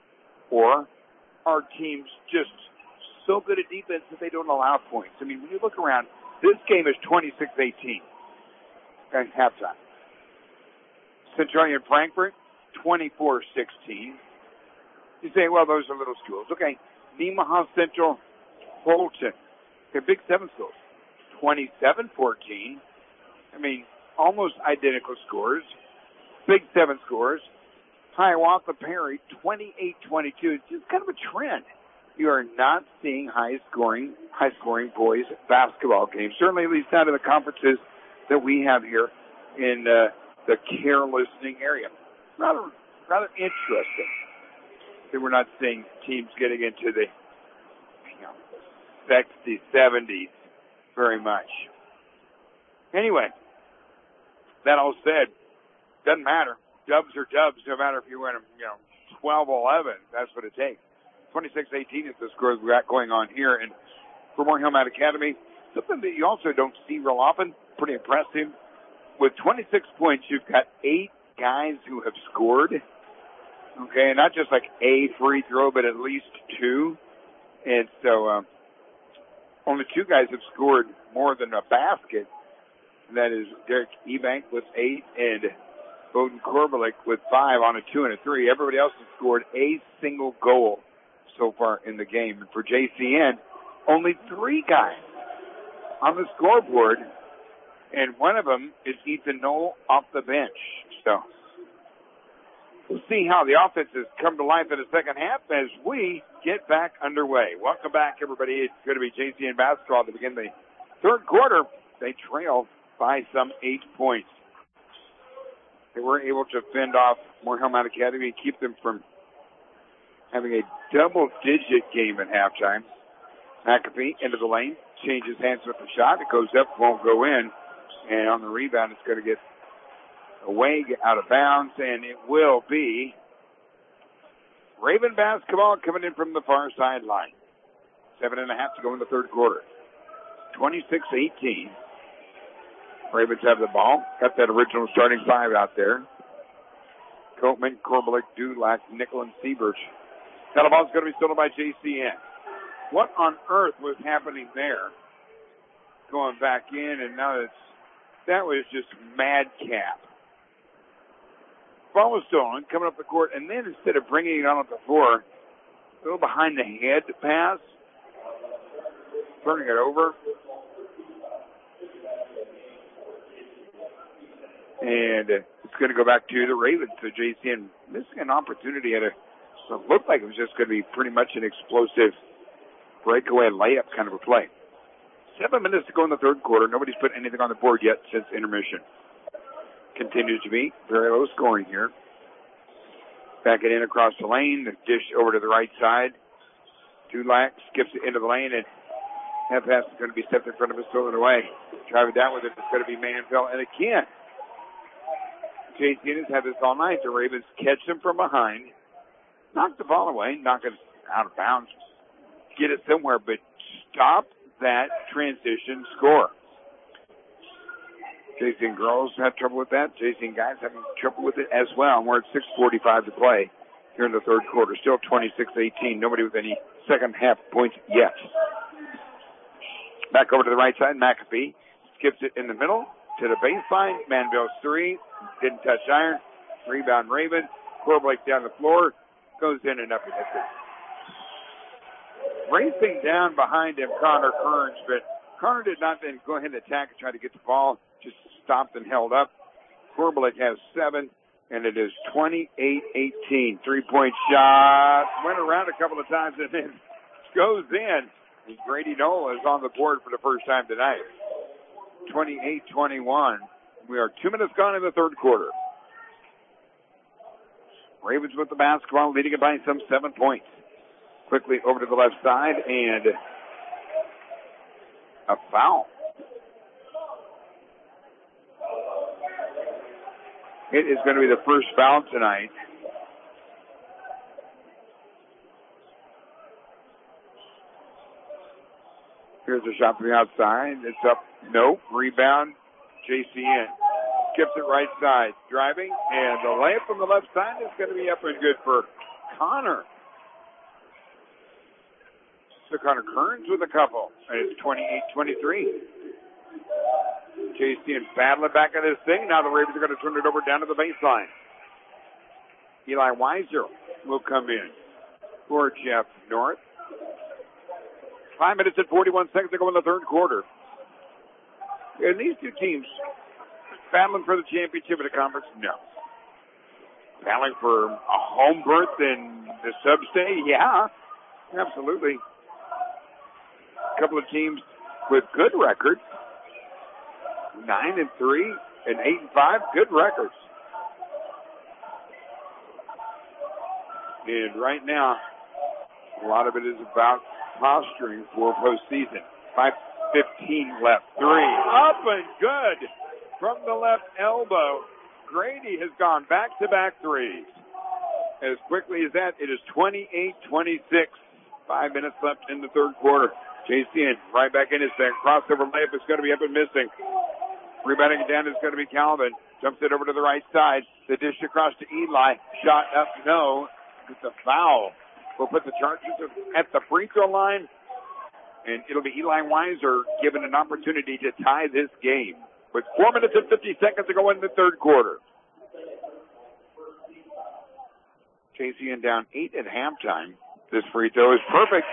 or are teams just so good at defense that they don't allow points? I mean, when you look around, this game is twenty-six eighteen at halftime. Centurion Frankfurt, twenty-four sixteen. You say, well, those are little schools. Okay, Nemaha Central, Holton. Okay, Big Seven schools, twenty-seven fourteen. I mean, almost identical scores. Big Seven scores. Hiawatha Perry, twenty-eight twenty-two. It's just kind of a trend. You are not seeing high-scoring, high-scoring boys basketball games. Certainly, at least out of the conferences that we have here in uh, the care listening area. Rather, rather interesting that we're not seeing teams getting into the you know, sixties, seventies very much. Anyway, that all said, doesn't matter. Dubs are dubs, no matter if you win them, you know, twelve eleven. That's what it takes. twenty-six eighteen is the score we got going on here. And for Moore Hillman Academy, something that you also don't see real often, pretty impressive. With twenty-six points, you've got eight guys who have scored. Okay, not just like a free throw, but at least two. And so um, only two guys have scored more than a basket. And that is Derek Ebank with eight and Bowden Korbelik with five on a two and a three. Everybody else has scored a single goal so far in the game. And for J C N, only three guys on the scoreboard, and one of them is Ethan Knoll off the bench. So we'll see how the offenses come to life in the second half as we get back underway. Welcome back, everybody. It's going to be J C N basketball to begin the third quarter. They trail by some eight points. They were able to fend off Moore Hillman Academy and keep them from having a double-digit game at halftime. McAfee into the lane, changes hands with the shot. It goes up, won't go in. And on the rebound, it's going to get away, get out of bounds, and it will be Raven basketball coming in from the far sideline. Seven and a half to go in the third quarter. twenty-six eighteen. Ravens have the ball. Got that original starting five out there. Copeman, Korbelik, Dulac, Nickel, and Seabirch. Now the ball's going to be stolen by J C N. What on earth was happening there? Going back in, and now it's, that was just madcap. Ball was stolen, coming up the court, and then instead of bringing it on up the floor, a little behind the head pass, turning it over. And it's going to go back to the Ravens. So J C N missing an opportunity at a, so it looked like it was just going to be pretty much an explosive breakaway layup kind of a play. Seven minutes to go in the third quarter. Nobody's put anything on the board yet since intermission. Continues to be very low scoring here. Back it in across the lane. The dish over to the right side. Dulac skips it into the lane, and that pass is going to be stepped in front of us, stolen away. Driving down with it, it's going to be Manville. And again, J C N has had this all night. The Ravens catch them from behind, knock the ball away, knock it out of bounds, get it somewhere, but stop that transition score. J C N girls have trouble with that. J C N guys having trouble with it as well. And we're at six forty-five to play here in the third quarter. Still twenty-six eighteen. Nobody with any second half points yet. Back over to the right side. McAfee skips it in the middle to the baseline. Manville's three. Didn't touch iron. Rebound Raven. Korbelik down the floor. Goes in and up and hits it. Racing down behind him, Connor Kearns, but Connor did not then go ahead and attack and try to get the ball. Just stopped and held up. Korbelik has seven, and it is twenty-eight eighteen. Three-point shot. Went around a couple of times and then goes in. And Grady Knoll is on the board for the first time tonight. twenty-eight twenty-one. We are two minutes gone in the third quarter. Ravens with the basketball, leading it by some seven points. Quickly over to the left side, and a foul. It is going to be the first foul tonight. Here's a shot from the outside. It's up. Nope. Rebound. J C N skips it right side. Driving. And the layup from the left side is going to be up and good for Connor So Connor Kearns with a couple. And it's twenty-eight twenty-three. J C and battling back at this thing. Now the Ravens are going to turn it over down to the baseline. Eli Weiser will come in for Jeff North. Five minutes and forty-one seconds to go in the third quarter. And these two teams battling for the championship of the conference? No. Battling for a home berth in the sub-state? Yeah, absolutely. A couple of teams with good records. Nine and three and eight and five. Good records. And right now, a lot of it is about posturing for postseason. five fifteen left. Three. Up and good from the left elbow. Grady has gone back-to-back threes. As quickly as that, it is twenty-eight twenty-six. Five minutes left in the third quarter. J C N right back in his thing. Crossover layup is going to be up and missing. Rebounding it down is going to be Calvin. Jumps it over to the right side. The dish across to Eli. Shot up, no. It's a foul. We'll put the Chargers at the free throw line. And it'll be Eli Weiser given an opportunity to tie this game. With four minutes and fifty seconds to go in the third quarter. J C N down eight at halftime. This free throw is perfect.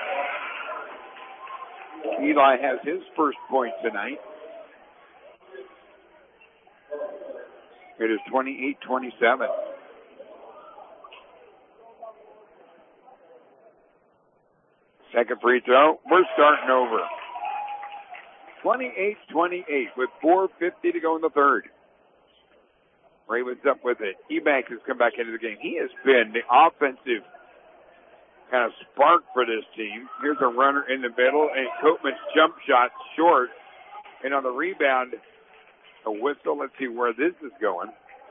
Eli has his first point tonight. It is twenty-eight twenty-seven. Second free throw. We're starting over. twenty-eight twenty-eight with four fifty to go in the third. Ravens up with it. Ebanks has come back into the game. He has been the offensive kind of spark for this team. Here's a runner in the middle, and Copeman's jump shot short. And on the rebound, a whistle. Let's see where this is going.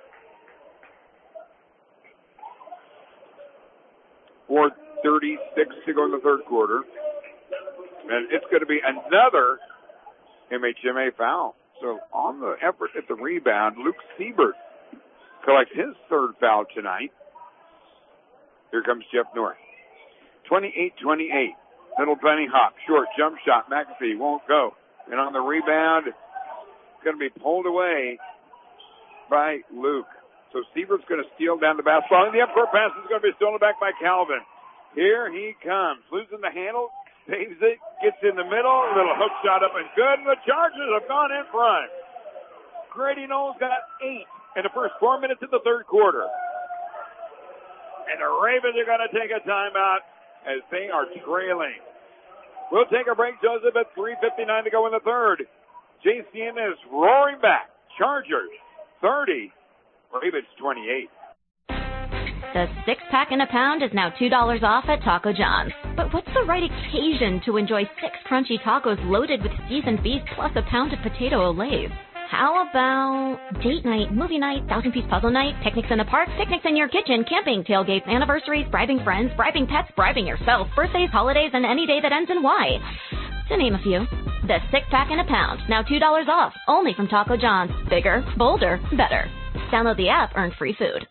four thirty-six to go in the third quarter. And it's going to be another M H M A foul. So on the effort at the rebound, Luke Siebert collects his third foul tonight. Here comes Jeff North. twenty-eight twenty-eight. Little bunny hop. Short jump shot. McAfee won't go. And on the rebound, it's going to be pulled away by Luke. So Siebert's going to steal down the basketball. And the up-court pass is going to be stolen back by Calvin. Here he comes. Losing the handle. Saves it. Gets in the middle. A little hook shot up and good. And the Chargers have gone in front. Grady Knowles got eight in the first four minutes of the third quarter. And the Ravens are going to take a timeout as they are trailing. We'll take a break, Joseph, at three fifty-nine to go in the third. J C N is roaring back. Chargers thirty. Ravens twenty-eight. The six-pack in a pound is now two dollars off at Taco John's. But what's the right occasion to enjoy six crunchy tacos loaded with seasoned beef plus a pound of potato Olays? How about date night, movie night, thousand-piece puzzle night, picnics in the park, picnics in your kitchen, camping, tailgates, anniversaries, bribing friends, bribing pets, bribing yourself, birthdays, holidays, and any day that ends in Y, to name a few. The six-pack in a pound, now two dollars off, only from Taco John's. Bigger, bolder, better. Download the app, earn free food.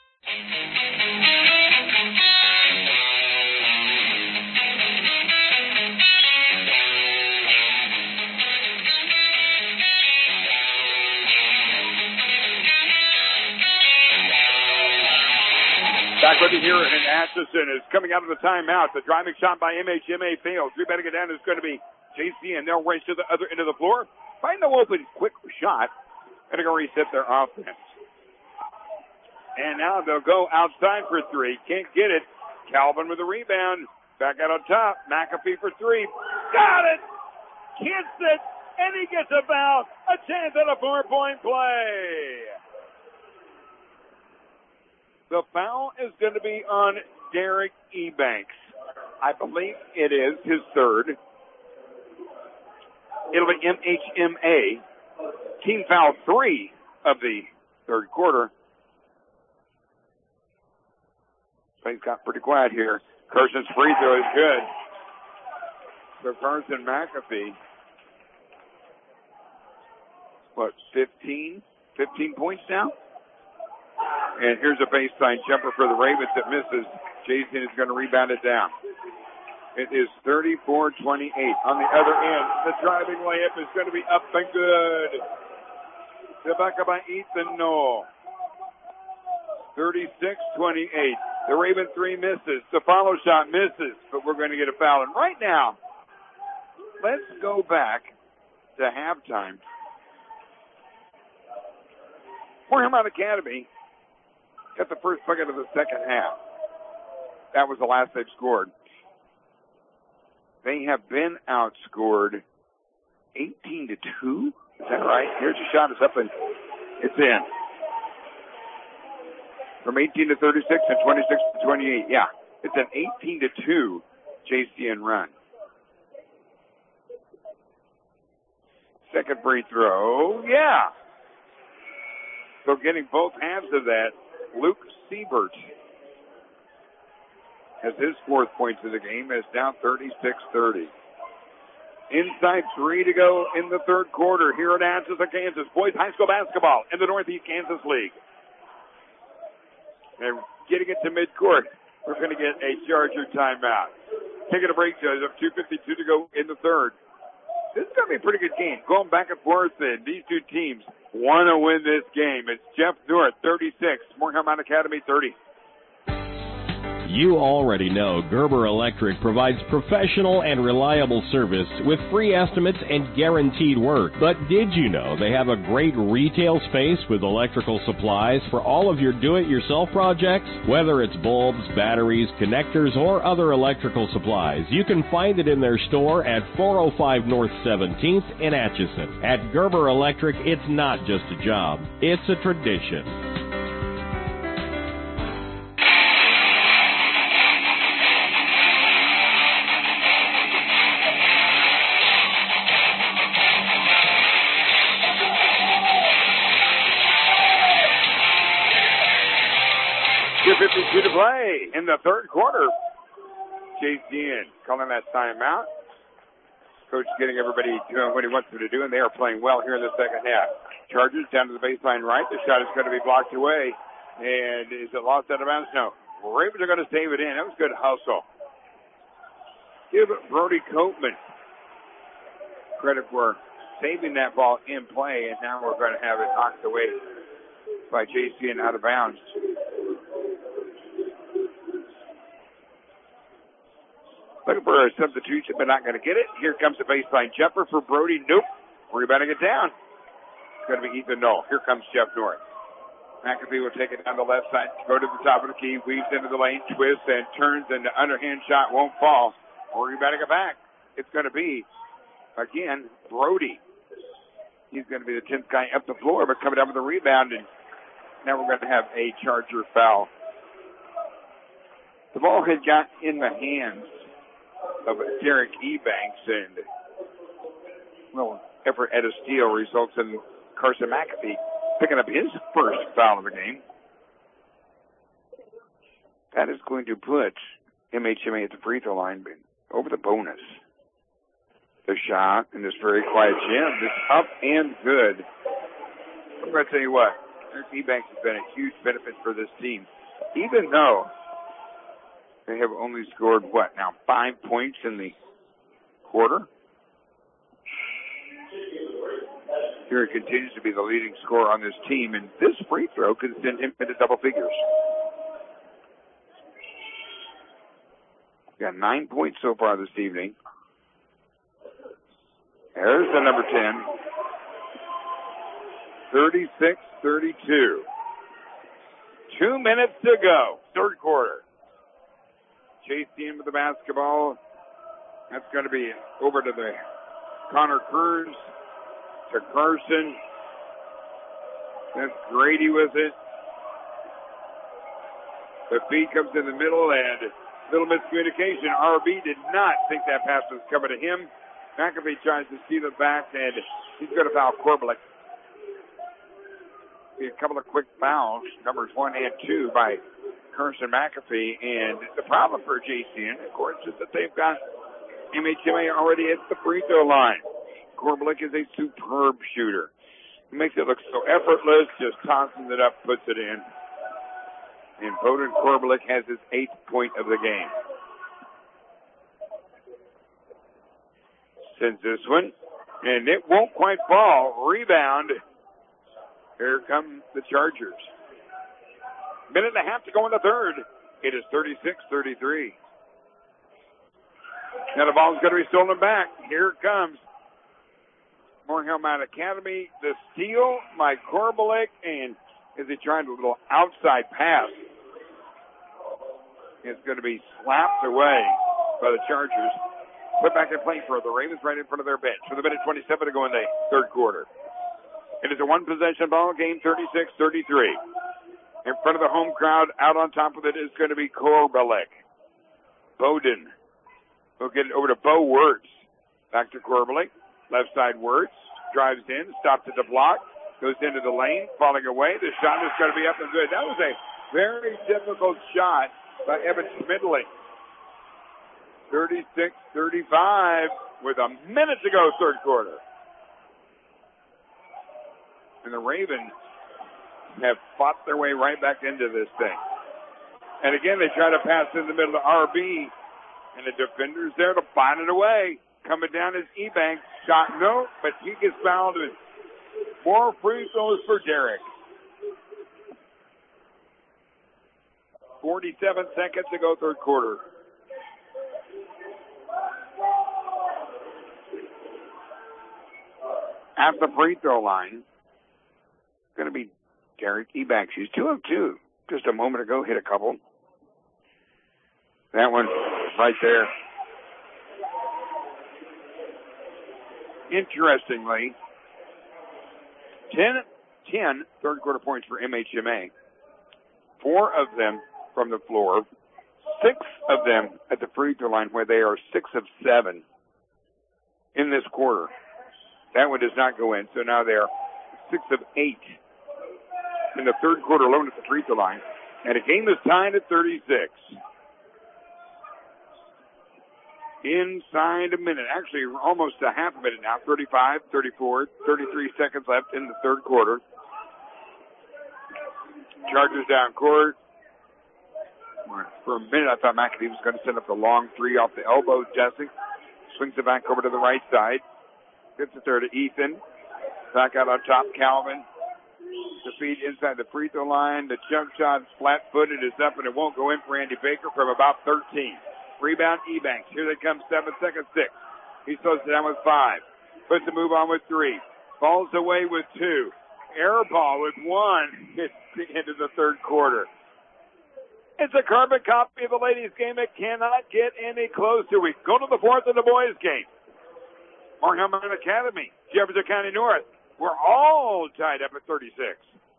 Back with you here in Atchison is coming out of the timeout. The driving shot by M H M A fails. Rebounding it down is going to be J C N. They'll race to the other end of the floor. Find the open quick shot. And they're going to reset their offense. And now they'll go outside for three. Can't get it. Calvin with the rebound. Back out on top. McAfee for three. Got it! Gets it! And he gets a foul. A chance at a four-point play. The foul is going to be on Derek Ebanks. I believe it is his third. It'll be M H M A. Team foul three of the third quarter. Things got pretty quiet here. Carson's free throw is good. So Carson McAfee, what, fifteen? fifteen points now? And here's a baseline jumper for the Ravens that misses. Jason is going to rebound it down. It is thirty-four twenty-eight. On the other end, the driving layup is going to be up and good. Rebecca by Ethan Knoll. thirty-six twenty-eight. The Raven three misses. The follow shot misses, but we're going to get a foul. And right now, let's go back to halftime. Moorhead Academy got the first bucket of the second half. That was the last they've scored. They have been outscored eighteen to two. Is that right? Here's a shot. It's up and it's in. From eighteen to thirty-six and twenty-six to twenty-eight. Yeah. It's an eighteen to two J C N run. Second free throw. Yeah. So getting both halves of that, Luke Siebert has his fourth points of the game. Is down thirty-six thirty. Inside three to go in the third quarter here at Atchison, Kansas. Boys high school basketball in the Northeast Kansas League. They're getting it to midcourt. We're going to get a Charger timeout. Taking a break, Judge. Up two fifty-two to go in the third. This is going to be a pretty good game. Going back and forth, and these two teams want to win this game. It's Jeff North, thirty-six. Moorhead Academy, thirty. You already know Gerber Electric provides professional and reliable service with free estimates and guaranteed work. But did you know they have a great retail space with electrical supplies for all of your do-it-yourself projects? Whether it's bulbs, batteries, connectors, or other electrical supplies, you can find it in their store at four oh five North seventeenth in Atchison. At Gerber Electric, it's not just a job, it's a tradition. two fifty-two to play in the third quarter. J C N calling that timeout. Coach getting everybody doing what he wants them to do, and they are playing well here in the second half. Chargers down to the baseline right. The shot is going to be blocked away. And is it lost out of bounds? No. Ravens are going to save it in. That was good hustle. Give Brody Copeman credit for saving that ball in play, and now we're going to have it knocked away by J C N out of bounds. Looking for a substitution, but not going to get it. Here comes the baseline jumper for Brody. Nope. Rebounding it down. It's going to be Ethan Knoll. Here comes Jeff North. McAfee will take it down the left side, go to the top of the key, weaves into the lane, twists, and turns, and the underhand shot won't fall. Rebounding it back. It's going to be, again, Brody. He's going to be the tenth guy up the floor, but coming down with the rebound, and now we're going to have a Charger foul. The ball had got in the hands of Derek Ebanks, and well, effort at a steal results in Carson McAfee picking up his first foul of the game. That is going to put M H M A at the free throw line over the bonus. The shot in this very quiet gym is up and good. I'm going to tell you what, Derek Ebanks has been a huge benefit for this team, even though they have only scored, what, now five points in the quarter? Here he continues to be the leading scorer on this team, and this free throw could send him into double figures. Got nine points so far this evening. There's the number ten. thirty-six thirty-two. Two minutes to go, third quarter. Chase in with the basketball. That's going to be over to the Connor Kearns, to Carson. That's Grady with it. The feed comes in the middle, and little miscommunication. R B did not think that pass was coming to him. McAfee tries to steal it back, and he's going to foul Corbelick. A couple of quick fouls, numbers one and two by Carson McAfee, and the problem for J C N, of course, is that they've got M H M A already at the free throw line. Corbelick is a superb shooter. He makes it look so effortless, just tosses it up, puts it in. And Bowden Corbelick has his eighth point of the game. sends this one, and it won't quite fall. Rebound. Here come the Chargers. Minute and a half to go in the third. It is thirty-six thirty-three. Now the ball's going to be stolen back. Here it comes. Moorhead Mountain Academy. The steal, Mike Korbalek, and is he trying a little outside pass? It's going to be slapped away by the Chargers. Put back in play for the Ravens right in front of their bench. With a minute twenty-seven to go in the third quarter. It is a one-possession ball game, thirty-six thirty-three. In front of the home crowd, out on top of it is going to be Korbalek. Bowden will get it over to Bo Wirtz. Back to Korbalek. Left side Wirtz. Drives in, stops at the block. Goes into the lane, falling away. The shot is going to be up and good. That was a very difficult shot by Evan Schmidling. thirty-six thirty-five with a minute to go, third quarter. And the Ravens have fought their way right back into this thing. And again, they try to pass in the middle of R B, and the defender's there to find it away. Coming down is Ebanks. Shot no, but he gets fouled. And more free throws for Derek. forty-seven seconds to go, third quarter. At the free throw line, going to be Derek Ebanks. He's two of two. Just a moment ago, hit a couple. That one right there. Interestingly, ten, ten third quarter points for M H M A. Four of them from the floor. Six of them at the free throw line, where they are six of seven in this quarter. That one does not go in, so now they're six of eight in the third quarter alone at the free throw line. And the game is tied at thirty-six. Inside a minute, actually almost a half a minute now, thirty-five, thirty-four, thirty-three seconds left in the third quarter. Chargers down court. For a minute, I thought McAdoo was going to send up the long three off the elbow. Jesse swings it back over to the right side. Gets it there to Ethan. Back out on top, Calvin. The feed inside the free throw line. The jump shot is flat-footed, is up, and it won't go in for Andy Baker from about thirteen. Rebound, Ebanks. Here they come, seven seconds, six. He slows it down with five. Puts the move on with three. Falls away with two. Air ball with one. It's the end of the third quarter. It's a carbon copy of the ladies' game. It cannot get any closer. We go to the fourth of the boys' game. Moorhead Mountain Academy, Jefferson County North. We're all tied up at thirty-six.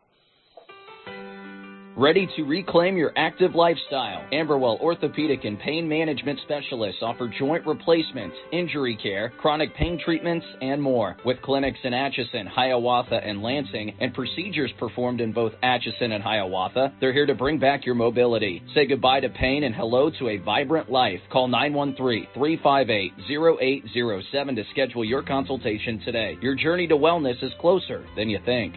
Ready to reclaim your active lifestyle? Amberwell Orthopedic and Pain Management Specialists offer joint replacements, injury care, chronic pain treatments, and more. With clinics in Atchison, Hiawatha, and Lansing, and procedures performed in both Atchison and Hiawatha, they're here to bring back your mobility. Say goodbye to pain and hello to a vibrant life. Call nine one three, three five eight, zero eight zero seven to schedule your consultation today. Your journey to wellness is closer than you think.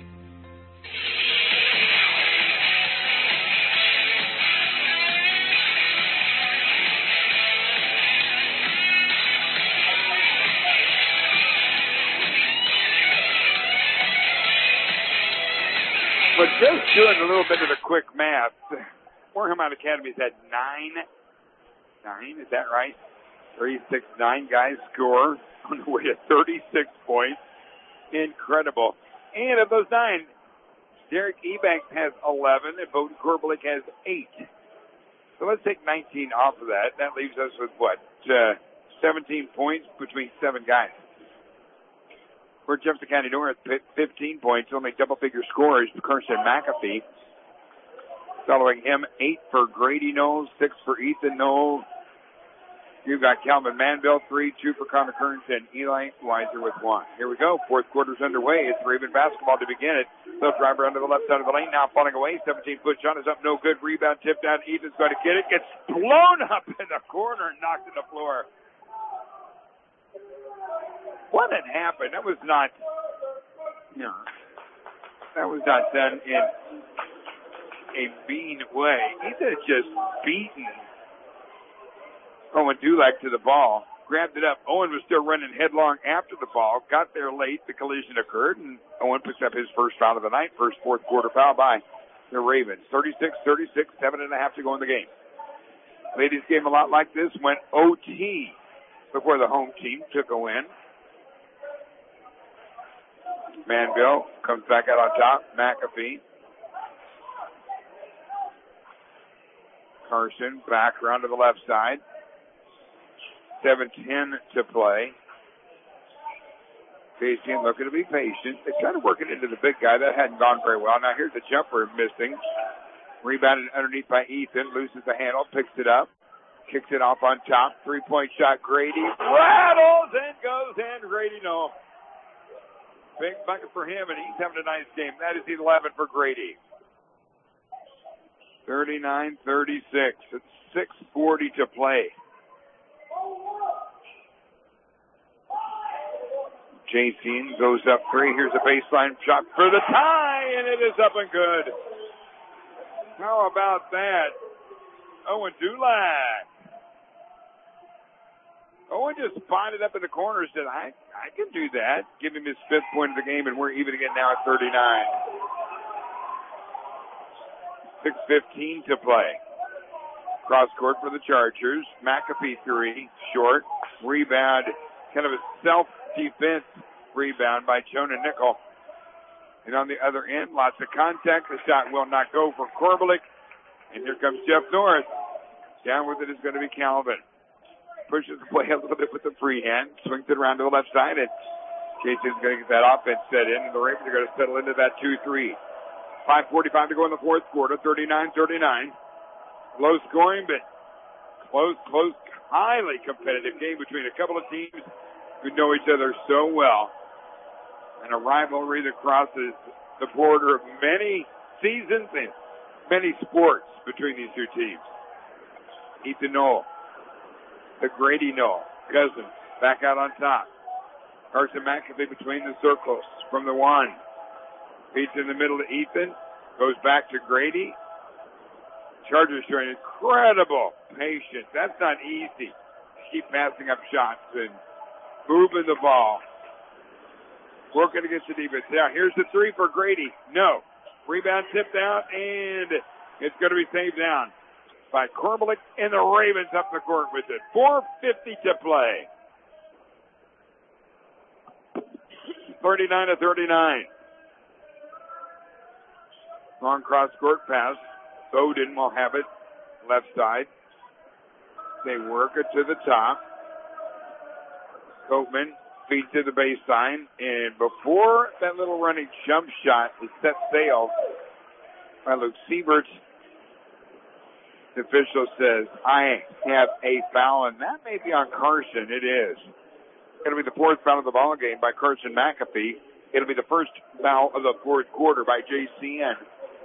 But just doing a little bit of the quick math, Moorhead Mountain Academy's had nine, nine, is that right? Three, six, nine guys score on the way to thirty-six points. Incredible. And of those nine, Derek Ebanks has eleven and Bowden Korbalek has eight. So let's take nineteen off of that. That leaves us with what? Uh, seventeen points between seven guys. For Jefferson County North, fifteen points, only double-figure scorers for Kirsten McAfee. Following him, eight for Grady Knowles, six for Ethan Knowles. You've got Calvin Manville, three, two for Connor Kearns, and Eli Weiser with one. Here we go. Fourth quarter's underway. It's Raven basketball to begin it. The driver under the left side of the lane, now falling away. seventeen-foot shot is up, no good. Rebound tipped down. Ethan's going to get it. Gets blown up in the corner and knocked to the floor. What had happened? That was not, no, that was not done in a mean way. Ethan had just beaten Owen Dulac to the ball. grabbed it up. Owen was still running headlong after the ball, got there late. The collision occurred, and Owen picks up his first foul of the night, first fourth quarter foul by the Ravens. thirty-six thirty-six, seven and a half to go in the game. Ladies game a lot like this, went O T before the home team took a win. Manville comes back out on top. McAfee. Carson back around to the left side. seven ten to play. J-Team looking to be patient. They try to work it into the big guy. That hadn't gone very well. Now here's the jumper missing. Rebounded underneath by Ethan. Loses the handle. Picks it up. Kicks it off on top. Three-point shot. Grady rattles and goes in. Grady, no. Big bucket for him, and he's having a nice game. That is eleven for Grady. thirty-nine thirty-six. It's six forty to play. J-Team goes up three. Here's a baseline shot for the tie, and it is up and good. How about that? Owen Dulac. Owen just spotted up in the corner and said, I, I can do that. Give him his fifth point of the game, and we're even again now at thirty-nine. six fifteen to play. Cross court for the Chargers. McAfee three, short. Rebound, kind of a self-defense rebound by Jonah Nickel. And on the other end, lots of contact. The shot will not go for Korbelik. And here comes Jeff North. Down with it is going to be Calvin. Pushes the play a little bit with the free hand. Swings it around to the left side. And Jason's going to get that offense set in. And the Ravens are going to settle into that two three. five forty-five to go in the fourth quarter. thirty-nine thirty-nine. Low scoring, but close, close, highly competitive game between a couple of teams who know each other so well. And a rivalry that crosses the border of many seasons and many sports between these two teams. Ethan Knoll. The Grady Knoll. Cousins back out on top. Carson McAfee between the circles from the one. Feeds in the middle to Ethan. Goes back to Grady. Chargers showing incredible patience. That's not easy. Keep passing up shots and moving the ball. Working against the defense. Now here's the three for Grady. No. Rebound tipped out, and it's going to be saved down by Korbelik, and the Ravens up the court with it. four fifty to play. thirty-nine to thirty-nine. Long cross court pass. Bowden will have it left side. They work it to the top. Copeman feeds to the baseline, and before that little running jump shot is set sail by Luke Siebert, the official says, I have a foul, and that may be on Carson. It is. It's going to be the fourth foul of the ball game by Carson McAfee. It'll be the first foul of the fourth quarter by J C N.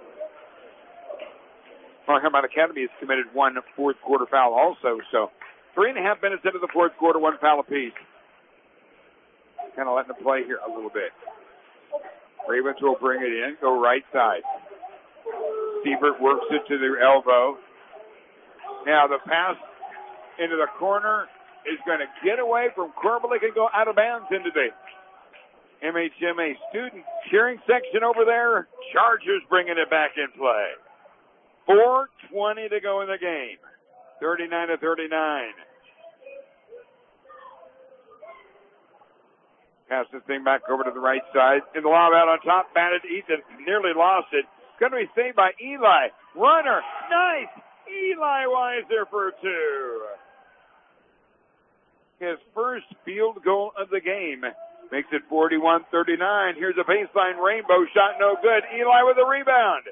Markham Academy has committed one fourth quarter foul also, so three and a half minutes into the fourth quarter, one foul apiece. Kind of letting them play here a little bit. Ravens will bring it in, go right side. Siebert works it to the elbow. Now the pass into the corner is going to get away from Korbelik and go out of bounds into the M H M A student cheering section over there. Chargers bringing it back in play. four twenty to go in the game. thirty-nine to thirty-nine. Pass this thing back over to the right side. In the lob out on top, batted Ethan. Nearly lost it. Going to be saved by Eli. Runner. Nice. Eli Weiser for two. His first field goal of the game. Makes it forty-one thirty-nine. Here's a baseline rainbow shot. No good. Eli with a rebound.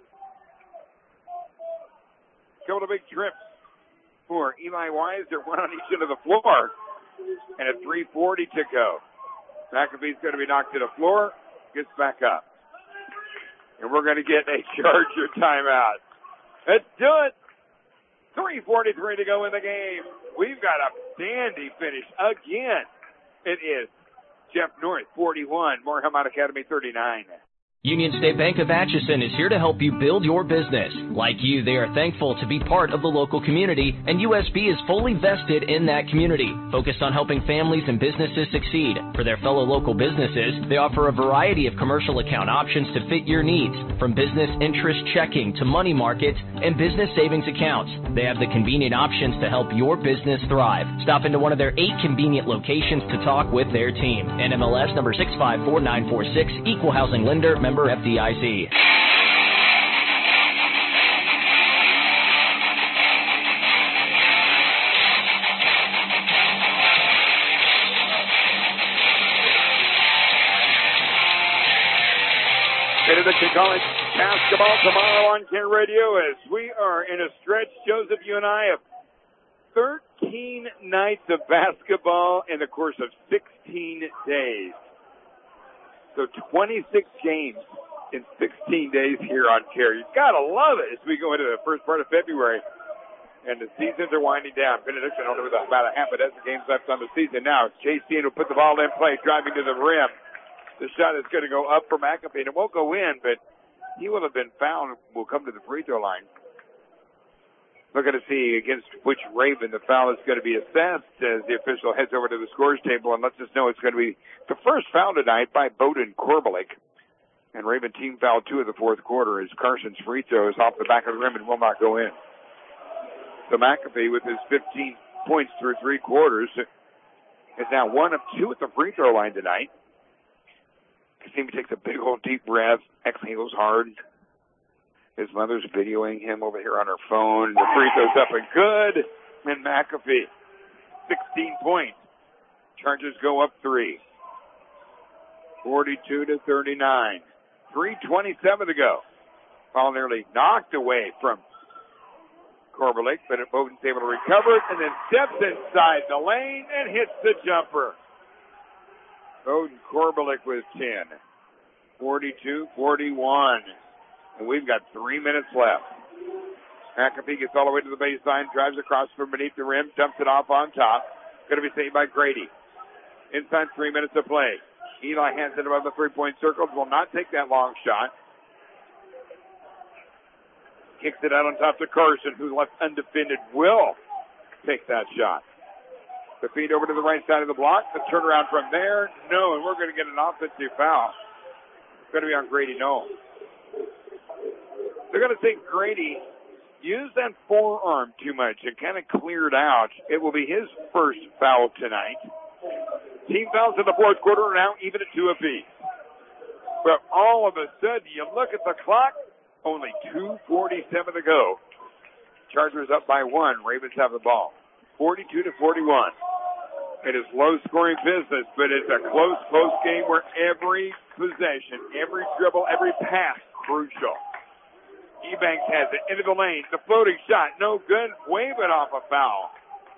Couple of big trips for Eli Weiser. One on each end of the floor. And a three forty to go. McAfee's going to be knocked to the floor. Gets back up. And we're going to get a Charger timeout. Let's do it. three forty-three to go in the game. We've got a dandy finish again. It is Jeff North, forty-one. Moorhead Academy, thirty-nine. Union State Bank of Atchison is here to help you build your business. Like you, they are thankful to be part of the local community, and U S B is fully vested in that community, focused on helping families and businesses succeed. For their fellow local businesses, they offer a variety of commercial account options to fit your needs, from business interest checking to money markets and business savings accounts. They have the convenient options to help your business thrive. Stop into one of their eight convenient locations to talk with their team. N M L S number six five four nine four six, Equal Housing Lender, member F D I C. Benedictine College basketball tomorrow on Care Radio as we are in a stretch. Joseph, you and I have thirteen nights of basketball in the course of sixteen days. So twenty-six games in sixteen days here on Care. You've got to love it as we go into the first part of February. And the seasons are winding down. Benedictine only with about a half a dozen games left on the season now. Chase Dean will put the ball in play, driving to the rim. The shot is going to go up for McAfee, and it won't go in, but he will have been fouled and will come to the free throw line. Looking to see against which Raven the foul is going to be assessed as the official heads over to the scores table and lets us know it's going to be the first foul tonight by Bowden Korbelik. And Raven team foul two of the fourth quarter as Carson's free throw is off the back of the rim and will not go in. So McAfee with his fifteen points through three quarters is now one of two at the free throw line tonight. Kasimi takes a big old deep breath, exhales hard. His mother's videoing him over here on her phone. The free throw's up and good. And McAfee, sixteen points. Chargers go up three. forty-two to thirty-nine. three twenty-seven to go. Ball nearly knocked away from Korbelik, but Bowden's able to recover it and then steps inside the lane and hits the jumper. Bowden Korbelik with ten. forty-two forty-one. And we've got three minutes left. McAfee gets all the way to the baseline, drives across from beneath the rim, dumps it off on top. Going to be saved by Grady. Inside three minutes of play. Eli hands it above the three-point circle. Will not take that long shot. Kicks it out on top to Carson, who left undefended. Will take that shot. The feed over to the right side of the block. The turnaround from there. No, and we're going to get an offensive foul. It's going to be on Grady Knoll. They're going to think Grady used that forearm too much and kind of cleared out. It will be his first foul tonight. Team fouls in the fourth quarter are now even at two apiece. But all of a sudden, you look at the clock, only two forty-seven to go. Chargers up by one. Ravens have the ball. forty-two to forty-one. It is low-scoring business, but it's a close, close game where every possession, every dribble, every pass, crucial. Ebanks has it into the lane. The floating shot, no good. Wave it off a foul.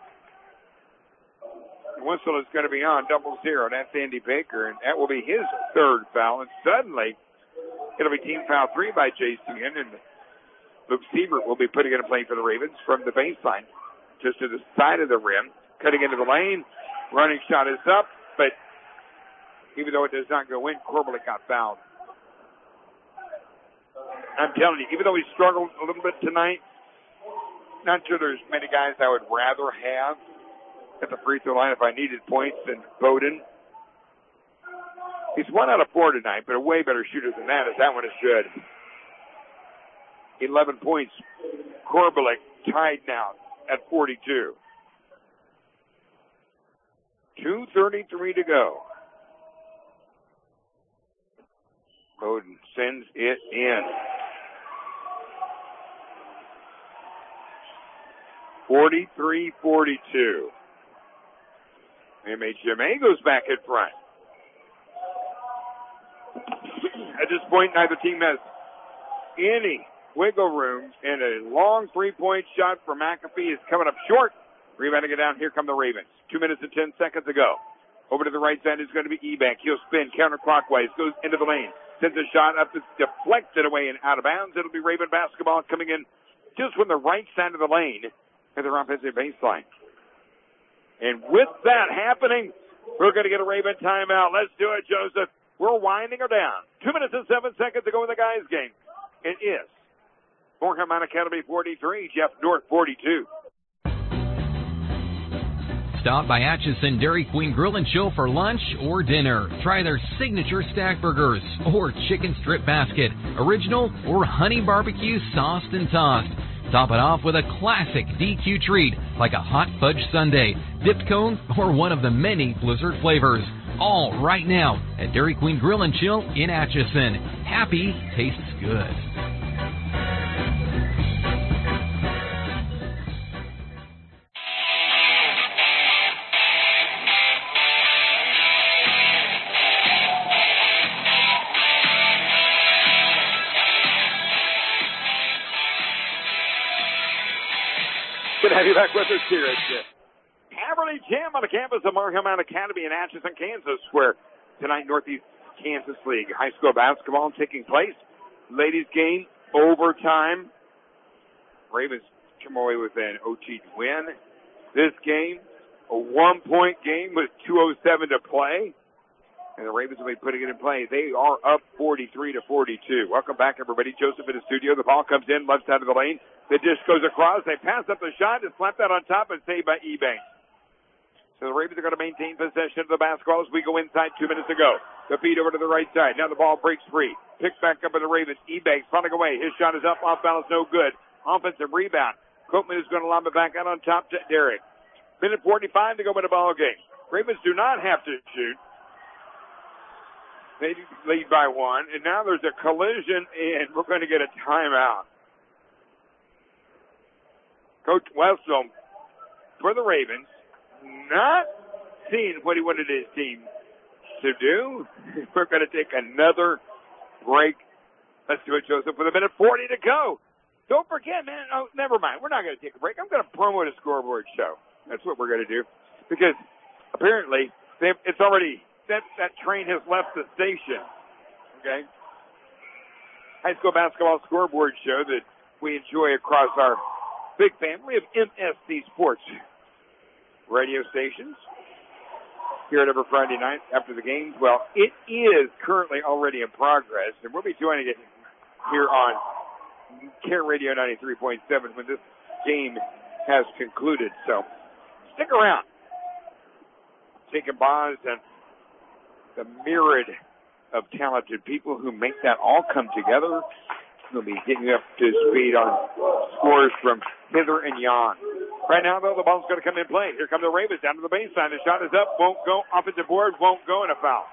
The whistle is going to be on, double zero. That's Andy Baker, and that will be his third foul. And suddenly, it'll be team foul three by J C N, and Luke Siebert will be putting it in play for the Ravens from the baseline, just to the side of the rim, cutting into the lane. Running shot is up, but even though it does not go in, Korbelik got fouled. I'm telling you, even though he struggled a little bit tonight, not sure there's many guys I would rather have at the free throw line if I needed points than Bowden. He's one out of four tonight, but a way better shooter than that, as that one is good. eleven points. Korbelik tied now at forty-two. two thirty-three to go. Bowden sends it in. forty-three forty-two. M H M A goes back in front. At this point, neither team has any wiggle room, and a long three-point shot for McAfee is coming up short. Rebounding it down. Here come the Ravens. Two minutes and ten seconds to go. Over to the right side is going to be Ebank. He'll spin counterclockwise, goes into the lane, sends a shot up, it's deflected away and out of bounds. It'll be Raven basketball coming in just from the right side of the lane at their offensive baseline. And with that happening, we're going to get a Raven timeout. Let's do it, Joseph. We're winding her down. Two minutes and seven seconds to go in the guys' game. It is Moorhead Mountain Academy forty-three, Jeff North forty-two. Stop by Atchison Dairy Queen Grill and Chill for lunch or dinner. Try their signature stack burgers or chicken strip basket, original or honey barbecue sauced and tossed. Top it off with a classic D Q treat like a hot fudge sundae, dipped cone, or one of the many Blizzard flavors. All right now at Dairy Queen Grill and Chill in Atchison. Happy tastes good. Good to have you back with us here at the Haverly Gym on the campus of Moorhead Mountain Academy in Atchison, Kansas, where tonight Northeast Kansas League high school basketball taking place. Ladies game, overtime. Ravens come away with an O T win. This game, a one-point game with two oh seven to play. And the Ravens will be putting it in play. They are up forty-three to forty-two. Welcome back, everybody. Joseph in the studio. The ball comes in left side of the lane. The dish goes across. They pass up the shot and slap that on top and saved by Ebanks. So the Ravens are going to maintain possession of the basketball as we go inside two minutes ago. The feed over to the right side. Now the ball breaks free. Picked back up by the Ravens. Ebanks running away. His shot is up. Off balance. No good. Offensive rebound. Copeman is going to lob it back out on top to Derrick. Minute forty-five to go in the ball game. Ravens do not have to shoot. They lead by one. And now there's a collision and we're going to get a timeout. Coach Wessel for the Ravens, not seeing what he wanted his team to do. We're going to take another break. Let's do it, Joseph, with a minute forty to go. Don't forget, man. Oh, never mind. We're not going to take a break. I'm going to promote a scoreboard show. That's what we're going to do. Because apparently it's already, that, that train has left the station. Okay? High school basketball scoreboard show that we enjoy across our big family of M S C Sports radio stations here every Friday night after the games. Well, it is currently already in progress, and we'll be joining it here on Care Radio ninety-three point seven when this game has concluded. So stick around. Taking Boz and the myriad of talented people who make that all come together. We'll be getting up to speed on scores from hither and yon. Right now, though, the ball's going to come in play. Here come the Ravens down to the baseline. The shot is up, won't go. Offensive board, won't go, and a foul.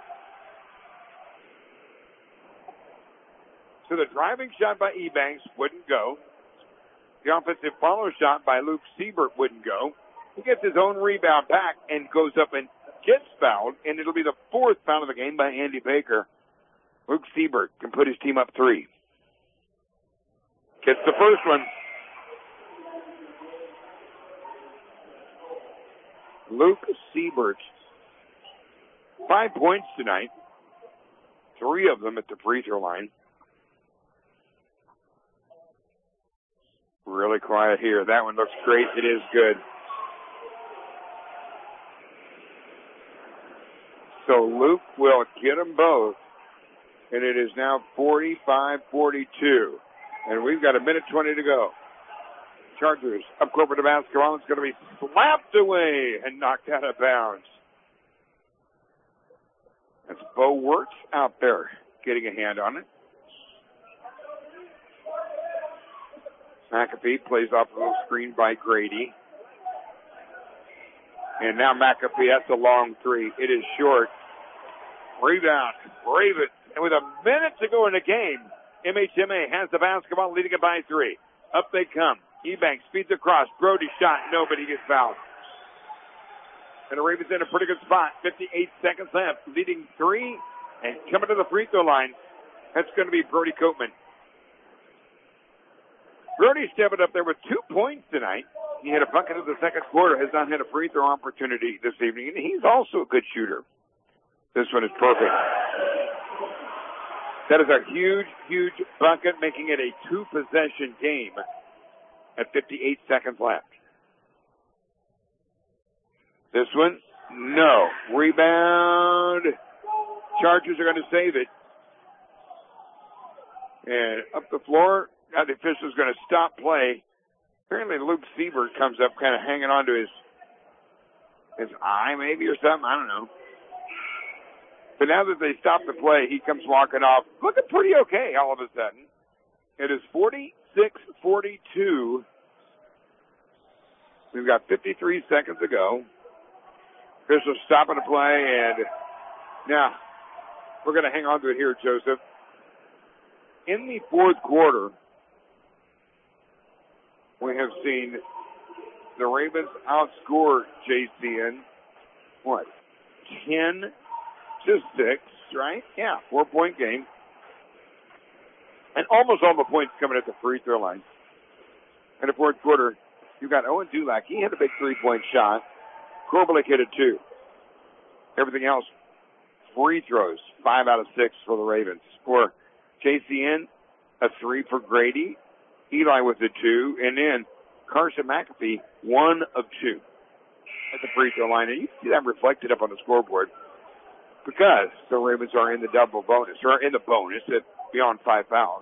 So the driving shot by Ebanks wouldn't go. The offensive follow shot by Luke Siebert wouldn't go. He gets his own rebound back and goes up and gets fouled, and it'll be the fourth foul of the game by Andy Baker. Luke Siebert can put his team up three. Gets the first one. Luke Siebert, five points tonight, three of them at the free throw line. Really quiet here. That one looks great. It is good. So Luke will get them both, and it is now forty-five forty-two. And we've got a minute twenty to go. Chargers up court with the basketball. It's going to be slapped away and knocked out of bounds. That's Bo Wirtz out there getting a hand on it. McAfee plays off a little screen by Grady. And now McAfee, that's a long three. It is short. Rebound. Ravens. And with a minute to go in the game, M H M A has the basketball, leading it by three. Up they come. Ebanks feeds across. Brody shot. Nobody gets fouled. And the Ravens in a pretty good spot. fifty-eight seconds left. Leading three. And coming to the free throw line, that's going to be Brody Copeman. Brody stepping up there with two points tonight. He had a bucket in the second quarter. Has not had a free throw opportunity this evening. And he's also a good shooter. This one is perfect. That is a huge, huge bucket, making it a two-possession game at fifty-eight seconds left. This one, no. Rebound. Chargers are going to save it. And up the floor, now the official's going to stop play. Apparently Luke Siebert comes up kind of hanging on to his, his eye maybe or something. I don't know. But now that they stop the play, he comes walking off, looking pretty okay all of a sudden. It is forty-six forty-two. We've got fifty-three seconds to go. Officials stopping the play, and now we're going to hang on to it here, Joseph. In the fourth quarter, we have seen the Ravens outscore J C N, what, ten to six, right? Yeah, four-point game. And almost all the points coming at the free throw line. In the fourth quarter, you've got Owen Dulac. He hit a big three-point shot. Korbelik hit it two. Everything else, free throws, five out of six for the Ravens. For J C N, a three for Grady. Eli with the two. And then Carson McAfee, one of two at the free throw line. And you can see that reflected up on the scoreboard because the Ravens are in the double bonus, or in the bonus at beyond five fouls.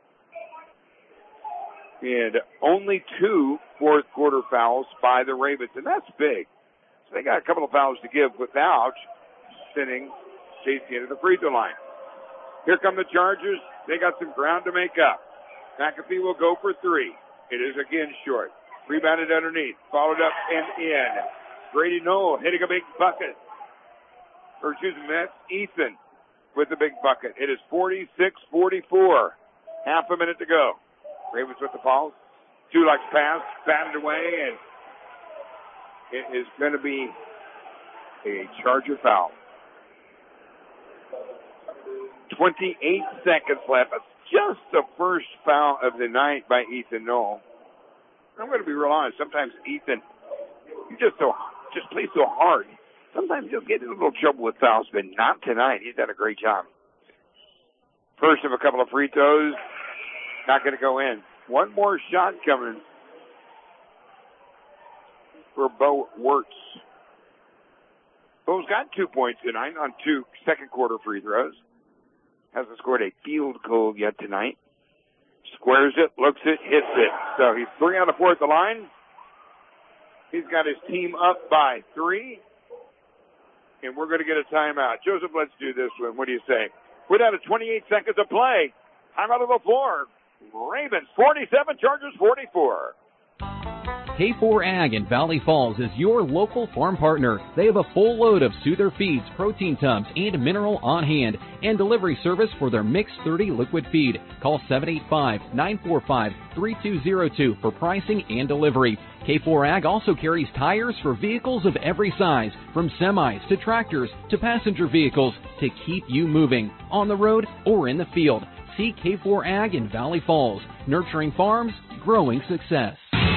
And only two fourth quarter fouls by the Ravens, and that's big. So they got a couple of fouls to give without sending J C N to the free throw line. Here come the Chargers. They got some ground to make up. McAfee will go for three. It is again short. Rebounded underneath. Followed up and in. Grady Knoll hitting a big bucket. Or excuse me, that's Ethan with the big bucket. It is forty-six forty-four. Half a minute to go. Ravens with the ball. Dulac's pass, batted away, and it is going to be a Charger foul. twenty-eight seconds left. It's just the first foul of the night by Ethan Knoll. I'm going to be real honest. Sometimes Ethan, you just so just plays so hard. Sometimes he'll get in a little trouble with fouls, but not tonight. He's done a great job. First of a couple of free throws. Not going to go in. One more shot coming for Bo Wirtz. Bo's got two points tonight on two second quarter free throws. Hasn't scored a field goal yet tonight. Squares it, looks it, hits it. So he's three on the fourth line. He's got his team up by three. And we're going to get a timeout. Joseph, let's do this one. What do you say? We're down to twenty-eight seconds of play. Timeout on the floor. Ravens forty-seven, Chargers forty-four. K four Ag in Valley Falls is your local farm partner. They have a full load of Soother feeds, protein tubs, and mineral on hand, and delivery service for their Mix thirty liquid feed. Call seven eight five, nine four five, three two zero two for pricing and delivery. K four Ag also carries tires for vehicles of every size, from semis to tractors to passenger vehicles, to keep you moving on the road or in the field. See K four Ag in Valley Falls, nurturing farms, growing success.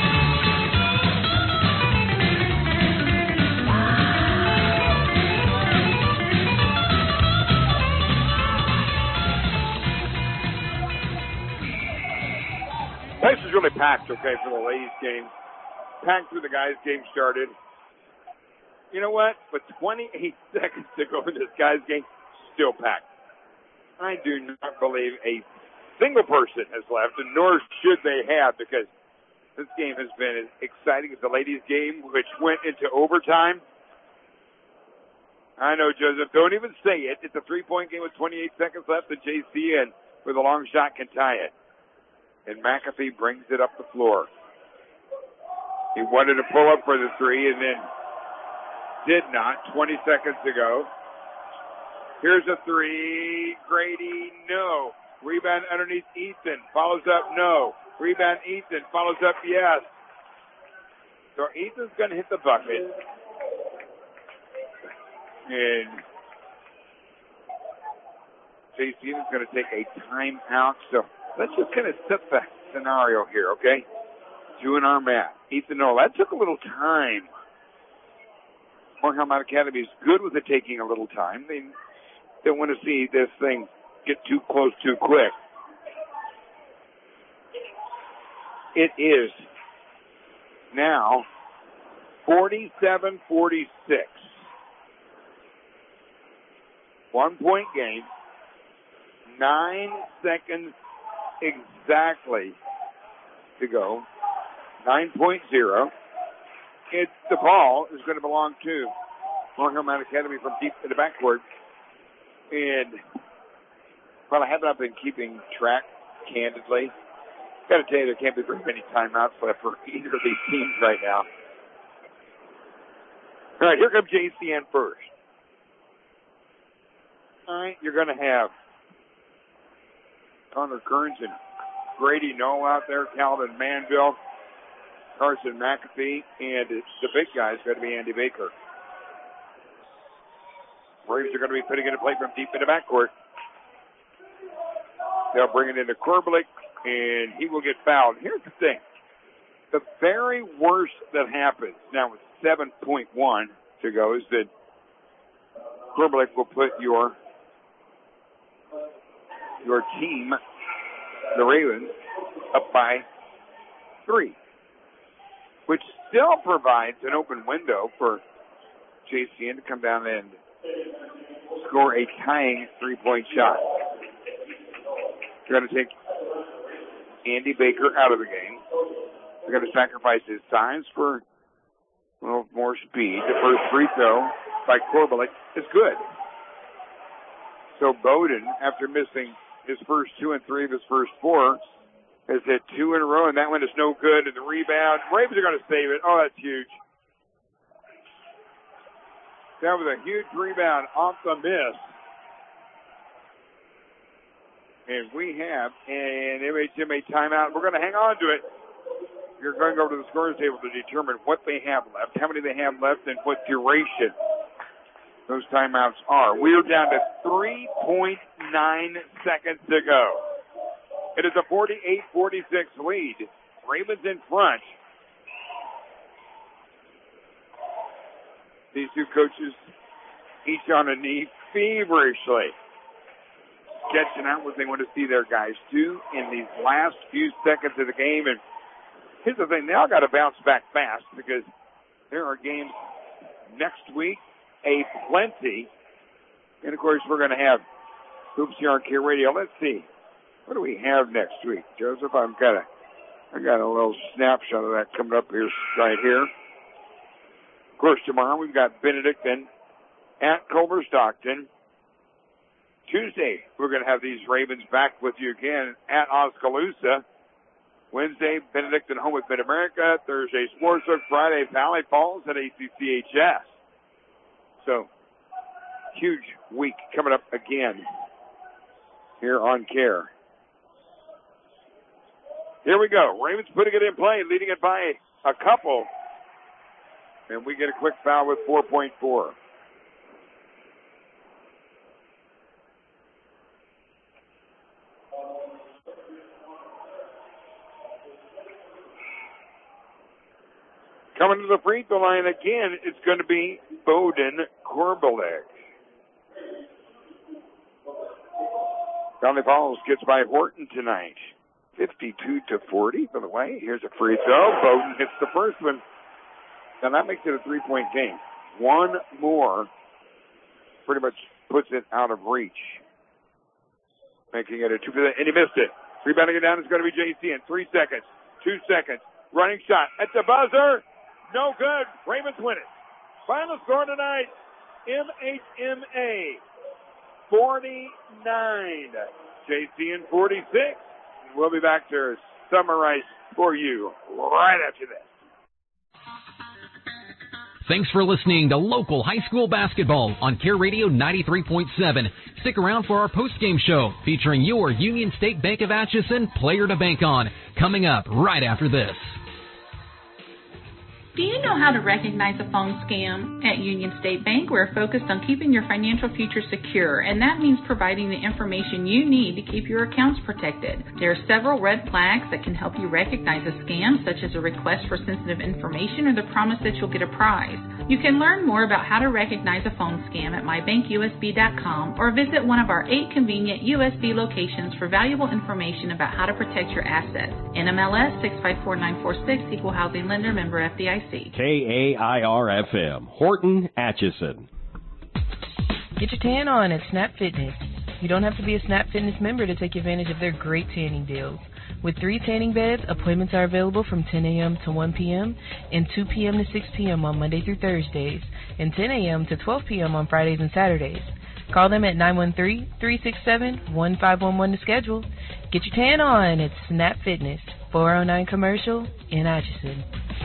Place is really packed, okay, for the ladies' game. Packed through the guys' game started. You know what? With twenty-eight seconds to go in this guys' game, still packed. I do not believe a single person has left, and nor should they have, because this game has been as exciting as the ladies' game, which went into overtime. I know, Joseph, don't even say it. It's a three-point game with twenty-eight seconds left, and J C N with a long shot can tie it. And McAfee brings it up the floor. He wanted to pull up for the three and then did not. twenty seconds to go. Here's a three. Grady, no. Rebound underneath Ethan. Follows up, no. Rebound Ethan. Follows up, yes. So Ethan's going to hit the bucket. And J C is going to take a timeout. So let's just kind of set the scenario here, okay? Doing our math. Ethan, no, that took a little time. Moorhead Mountain Academy is good with it taking a little time. They don't want to see this thing get too close too quick. It is now forty-seven forty-six. One-point game. Nine seconds exactly to go. nine point oh. It's the ball is going to belong to Long Mount Academy from deep in the backcourt. And, well, I have not been keeping track, candidly. Got to tell you, there can't be very many timeouts left for either of these teams right now. All right, here comes J C N first. All right, you're going to have Connor Kearns and Grady Noel out there, Calvin Manville, Carson McAfee, and the big guy is going to be Andy Baker. Braves are going to be putting in a play from deep in the backcourt. They'll bring it into Korbelik, and he will get fouled. Here's the thing. The very worst that happens, now with seven point one to go, is that Korbelik will put your your team, the Ravens, up by three, which still provides an open window for J C N to come down and score a tying three-point shot. They're going to take Andy Baker out of the game. They're going to sacrifice his size for a little more speed. The first free throw by Korbelik is good. So Bowden, after missing his first two and three of his first four, has hit two in a row, and that one is no good. And the rebound, Ravens are going to save it. Oh, that's huge. That was a huge rebound off the miss. And we have an M H M A timeout. We're going to hang on to it. You're going to go to the scoring table to determine what they have left, how many they have left, and what duration those timeouts are. We are down to three point nine seconds to go. It is a forty-eight forty-six lead. Ravens in front. These two coaches each on a knee feverishly sketching out what they want to see their guys do in these last few seconds of the game. And here's the thing, they all got to bounce back fast because there are games next week, a plenty. And, of course, we're going to have Hoops here on Care Radio. Let's see. What do we have next week, Joseph? I've got a, I got a little snapshot of that coming up here, right here. Of course, tomorrow we've got Benedictine at Culver Stockton. Tuesday, we're going to have these Ravens back with you again at Oskaloosa. Wednesday, Benedictine home with Mid-America. Thursday, Sportsbook. Friday, Valley Falls at A C C H S. So, huge week coming up again here on Care. Here we go. Ravens putting it in play, leading it by a couple. And we get a quick foul with four point four. Coming to the free throw line again, it's going to be Bowden Korbelik. Valley Falls gets by Horton tonight. fifty-two to forty, by the way. Here's a free throw. Bowden hits the first one. Now that makes it a three-point game. One more pretty much puts it out of reach. Making it a two, and he missed it. Rebounding it down is going to be J C in three seconds. Two seconds. Running shot at the buzzer. No good. Ravens win it. Final score tonight, M H M A forty-nine. J C N forty-six. We'll be back to summarize for you right after this. Thanks for listening to local high school basketball on Care Radio ninety-three point seven. Stick around for our postgame show featuring your Union State Bank of Atchison player to bank on, coming up right after this. Do you know how to recognize a phone scam? At Union State Bank, we're focused on keeping your financial future secure, and that means providing the information you need to keep your accounts protected. There are several red flags that can help you recognize a scam, such as a request for sensitive information or the promise that you'll get a prize. You can learn more about how to recognize a phone scam at my bank U S B dot com or visit one of our eight convenient U S B locations for valuable information about how to protect your assets. N M L S six five four nine four six, Equal Housing Lender, member F D I C. K A I R F M, Horton, Atchison. Get your tan on at Snap Fitness. You don't have to be a Snap Fitness member to take advantage of their great tanning deals. With three tanning beds, appointments are available from ten a.m. to one p.m. and two p.m. to six p.m. on Monday through Thursdays, and ten a.m. to twelve p.m. on Fridays and Saturdays. Call them at nine one three, three six seven, one five one one to schedule. Get your tan on at Snap Fitness, four oh nine Commercial in Atchison.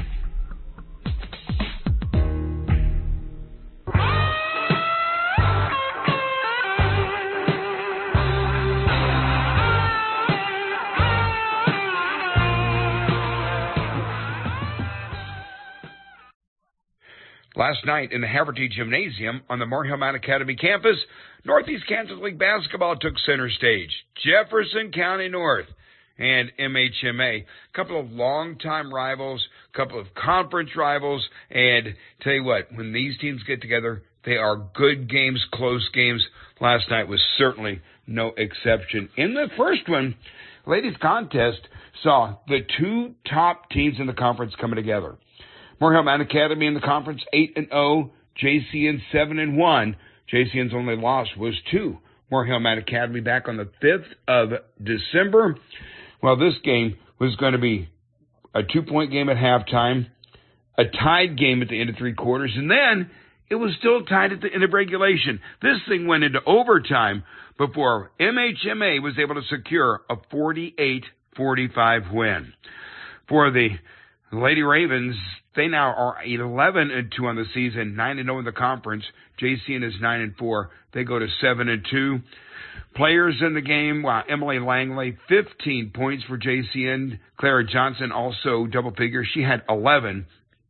Last night in the Haverty Gymnasium on the Moore Hill Mount Academy campus, Northeast Kansas League basketball took center stage. Jefferson County North and M H M A, a couple of longtime rivals, a couple of conference rivals, and tell you what, when these teams get together, they are good games, close games. Last night was certainly no exception. In the first one, ladies contest saw the two top teams in the conference coming together. Moore Hill Mount Academy in the conference eight and oh, J C N seven and one. J C N's only loss was to Moore Hill Mount Academy back on the fifth of December. Well, this game was going to be a two-point game at halftime, a tied game at the end of three quarters, and then it was still tied at the end of regulation. This thing went into overtime before M H M A was able to secure a forty-eight forty-five win. For the Lady Ravens, they now are eleven and two on the season, nine and oh in the conference. J C N is nine and four. They go to seven and two. Players in the game, wow, Emily Langley, fifteen points for J C N. Clara Johnson also double figures. She had eleven.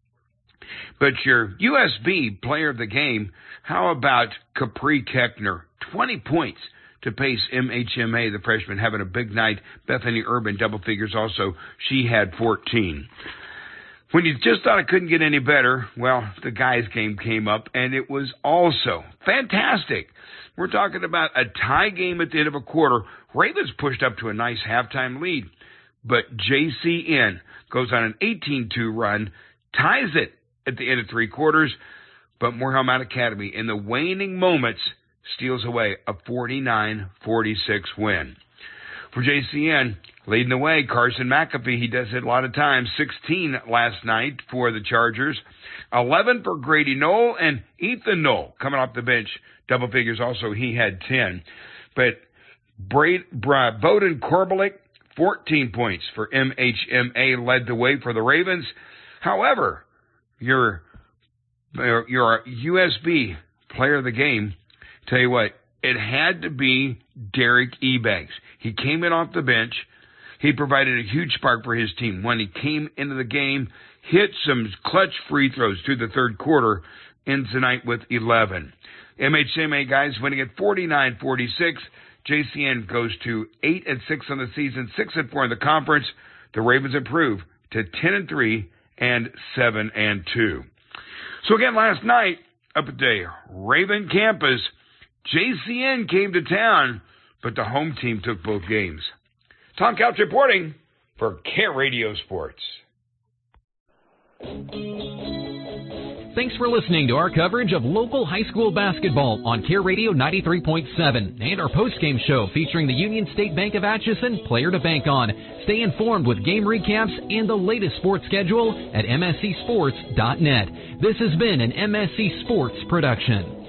But your U S B player of the game, how about Capri Keckner? twenty points to pace M H M A, the freshman, having a big night. Bethany Urban, double figures also. She had fourteen. When you just thought it couldn't get any better, well, the guys' game came up, and it was also fantastic. We're talking about a tie game at the end of a quarter. Ravens pushed up to a nice halftime lead, but J C N goes on an eighteen two run, ties it at the end of three quarters, but Moore Hill Mount Academy, in the waning moments, steals away a forty-nine forty-six win. For J C N, leading the way, Carson McAfee, he does it a lot of times, sixteen last night for the Chargers, eleven for Grady Knoll, and Ethan Knoll coming off the bench, double figures also, he had ten. But Braid, Bra, Bowden Korbelik, fourteen points for M H M A, led the way for the Ravens. However, your, your U S B player of the game, tell you what, it had to be Derek Ebanks. He came in off the bench. He provided a huge spark for his team when he came into the game, hit some clutch free throws through the third quarter, ends the night with eleven. M H M A guys winning at forty-nine forty-six. J C N goes to eight and six on the season, six and four in the conference. The Ravens improve to ten and three and seven and two. So again, last night up at the Raven campus, J C N came to town, but the home team took both games. Tom Couch reporting for Care Radio Sports. Thanks for listening to our coverage of local high school basketball on Care Radio ninety-three point seven and our post-game show featuring the Union State Bank of Atchison player to bank on. Stay informed with game recaps and the latest sports schedule at m s c sports dot net. This has been an M S C Sports production.